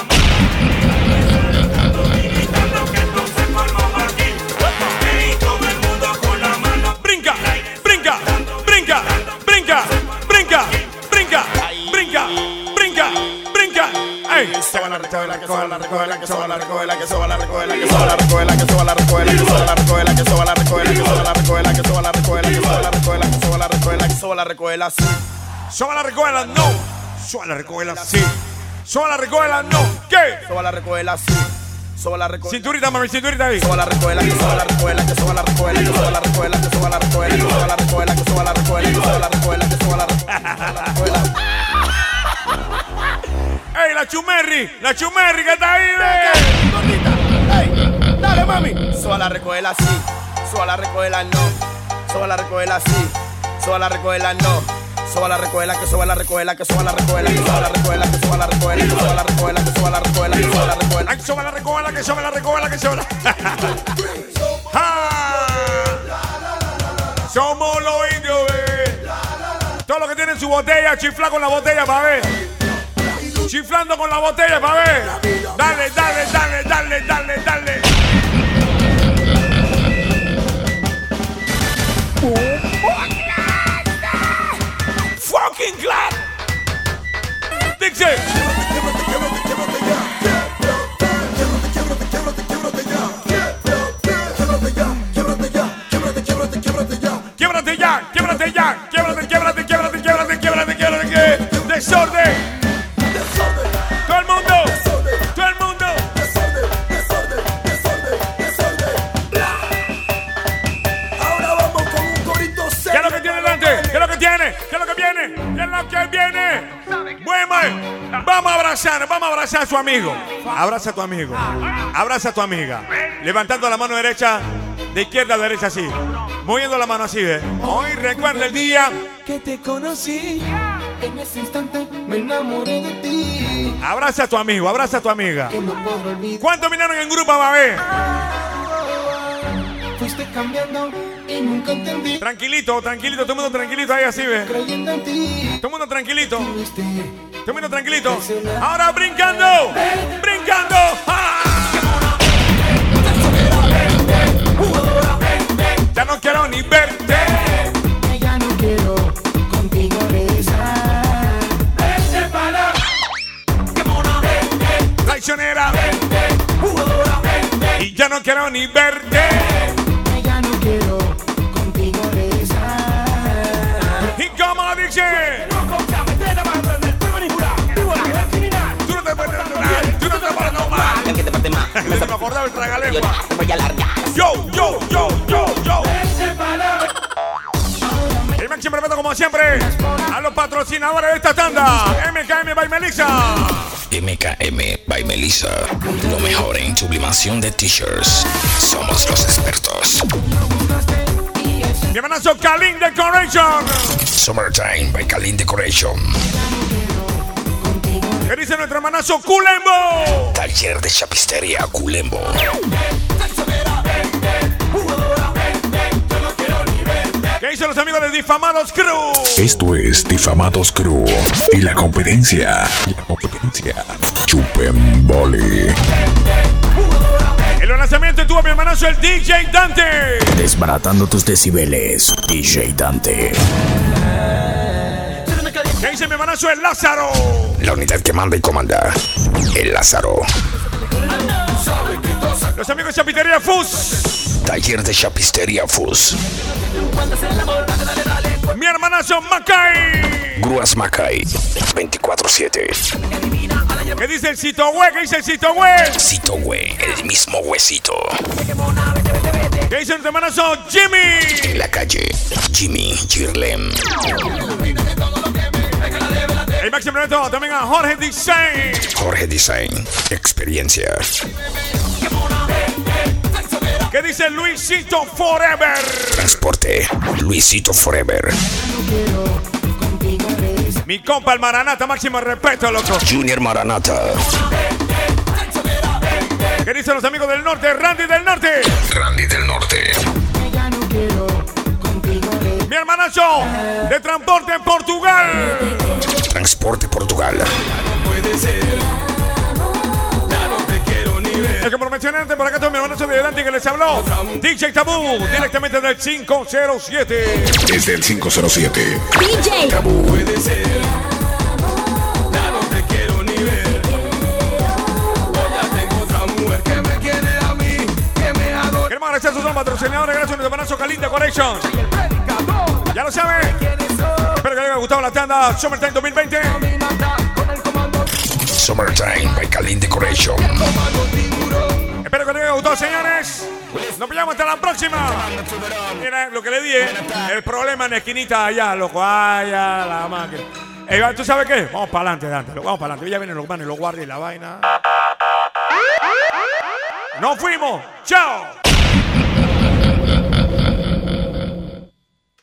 S5: Brinca, brinca, brinca, brinca, brinca, brinca, brinca, brinca, brinca. Ey.
S12: Se va la recola, que soba la recola, que soba la recola, que soba la recola, que soba la recola, que soba la recola, que soba la recola, que soba la recola, que soba la recola, que soba la recola, que soba la recola, que soba la recola, que soba la recola, sí.
S5: Soba la recola, no. Soba la recola, sí. Soba la recola, no. ¿Qué?
S12: Soba la recola, sí. Soba la recola.
S5: Cinturita, mami, cinturita ahí.
S12: Soba la recola, que soba la recola, que soba la recola, que soba la recola, que soba la recola, que soba la recola, que soba la recola, que soba la recola, que soba la recola.
S5: ¡Ey, la Chumerri! ¡La Chumerri que está ahí, ve!
S12: Gordita, ey, dale, mami. Soba la recola, sí. Soba la recola, no. Soba la recola, sí. Soba la recola, no. Soba la recola, que soba la recola, que soba la recola, que soba la recola, que soba la recola, que soba la recola, que soba la recola, que soba la recola.
S5: Ay, soba la recola, que soba la recola, que soba la... Somos los indios, ve. Todos los que tienen su botella, chifla con la botella, pa' ver. Chiflando con la botella, pa' ver. Dale, dale, dale, dale, dale, dale. Fucking clap. Dixie. Quiebrate ya, quiebrate ya, quiebrate, quiebrate, quiebrate, quiebrate, quiebrate, quiebrate, que desorden. Todo el mundo, todo el mundo.
S12: Ahora vamos con un corito serio.
S5: ¿Qué es lo que tiene delante? ¿Qué es lo que tiene? ¿Qué es lo que viene? ¿Qué es lo que viene? Bueno, vamos a abrazar, vamos a abrazar a su amigo. Abraza a tu amigo. Abraza a tu amiga. Levantando la mano derecha, de izquierda a derecha así. Moviendo la mano así, ¿eh? Hoy recuerda el día
S22: que te conocí. En ese instante me enamoré de ti.
S5: Abraza a tu amigo, abraza a tu amiga.
S22: Que no puedo olvidar.
S5: ¿Cuántos vinieron en grupo, babé?
S22: Fuiste cambiando y nunca entendí.
S5: Tranquilito, tranquilito, todo el mundo tranquilito ahí así, ¿ve?
S22: Creyendo en ti.
S5: Todo el mundo tranquilito. Todo el mundo tranquilito. Ahora brincando, brincando. ¡Ah! Ya no quiero ni verte.
S22: Ya no quiero contigo rezar. Vete para.
S5: Traicionera. Y ya no quiero ni verte.
S22: Ya no quiero contigo rezar.
S5: ¿Y cómo dice? Tú no te puedes perdonar. Tú no te puedes tomar. Me se me acordaba el tragalengua. Yo, yo, yo, yo, yo. El máximo respeto como siempre a los patrocinadores de esta tanda. M K M by Melissa.
S1: M K M by Melissa. Lo mejor en sublimación de t-shirts. Somos los expertos.
S5: Mi hermanazo Kalin Decoration.
S1: Summertime by Kalin Decoration.
S5: ¿Qué dice nuestro hermanazo Culembo?
S1: Taller de chapistería Culembo.
S5: ¿Qué dicen los amigos de Difamados Crew?
S14: Esto es Difamados Crew y la competencia. La competencia. Chupen Boli.
S5: El lanzamiento tuvo mi hermanazo el D J Dante.
S1: Desbaratando tus decibeles, D J Dante.
S5: ¿Qué dice mi hermanazo el Lázaro?
S1: La unidad que manda y comanda, el Lázaro.
S5: Los amigos de Chapitería Fus.
S1: Taller de chapistería Fus.
S5: Mi hermanazo Macay.
S1: Grúas Macay, veinticuatro siete.
S5: ¿Qué dice el Cito Hue? ¿Qué dice el Cito Hue?
S1: Cito Hue, el mismo huesito.
S5: ¿Qué dice nuestro hermanazo Jimmy?
S1: En la calle, Jimmy Girlem.
S5: El máximo reto también a Jorge Design.
S1: Jorge Design, experiencia.
S5: ¿Qué dice Luisito Forever?
S1: Transporte, Luisito Forever.
S5: Mi compa el Maranata, máximo respeto, loco.
S1: Junior Maranata.
S5: ¿Qué dicen los amigos del norte? Randy del norte.
S1: Randy del norte.
S5: Mi hermanazo de Transporte en Portugal.
S1: Transporte Portugal.
S9: Puede ser. Ya no te quiero ni ver.
S5: El que por mencionarte por acá todo mi hermanazo de delante que les habló. D J Tabú, directamente del cinco cero siete.
S14: Desde el cinco cero siete.
S7: D J
S9: Tabú. Puede ser. Ya no te quiero ni ver. Ya tengo otra mujer que me quiere a mí, que me adora.
S5: Queremos agradecer a sus dos patrocinadores. Gracias a nuestro hermanazo Calinda Collection. Ya lo saben. Espero que les haya gustado la tanda Summertime dos mil veinte.
S1: Summertime by Kalin Decoration.
S5: Espero que les haya gustado, señores. Nos vemos hasta la próxima. Mira lo que le dije. El problema en la esquinita allá, loco. Allá, la máquina. Ey, ¿tú sabes qué? Vamos para adelante, Dante. Vamos para adelante. Ya vienen los manos y los guardias y la vaina. ¡Nos fuimos! ¡Chao!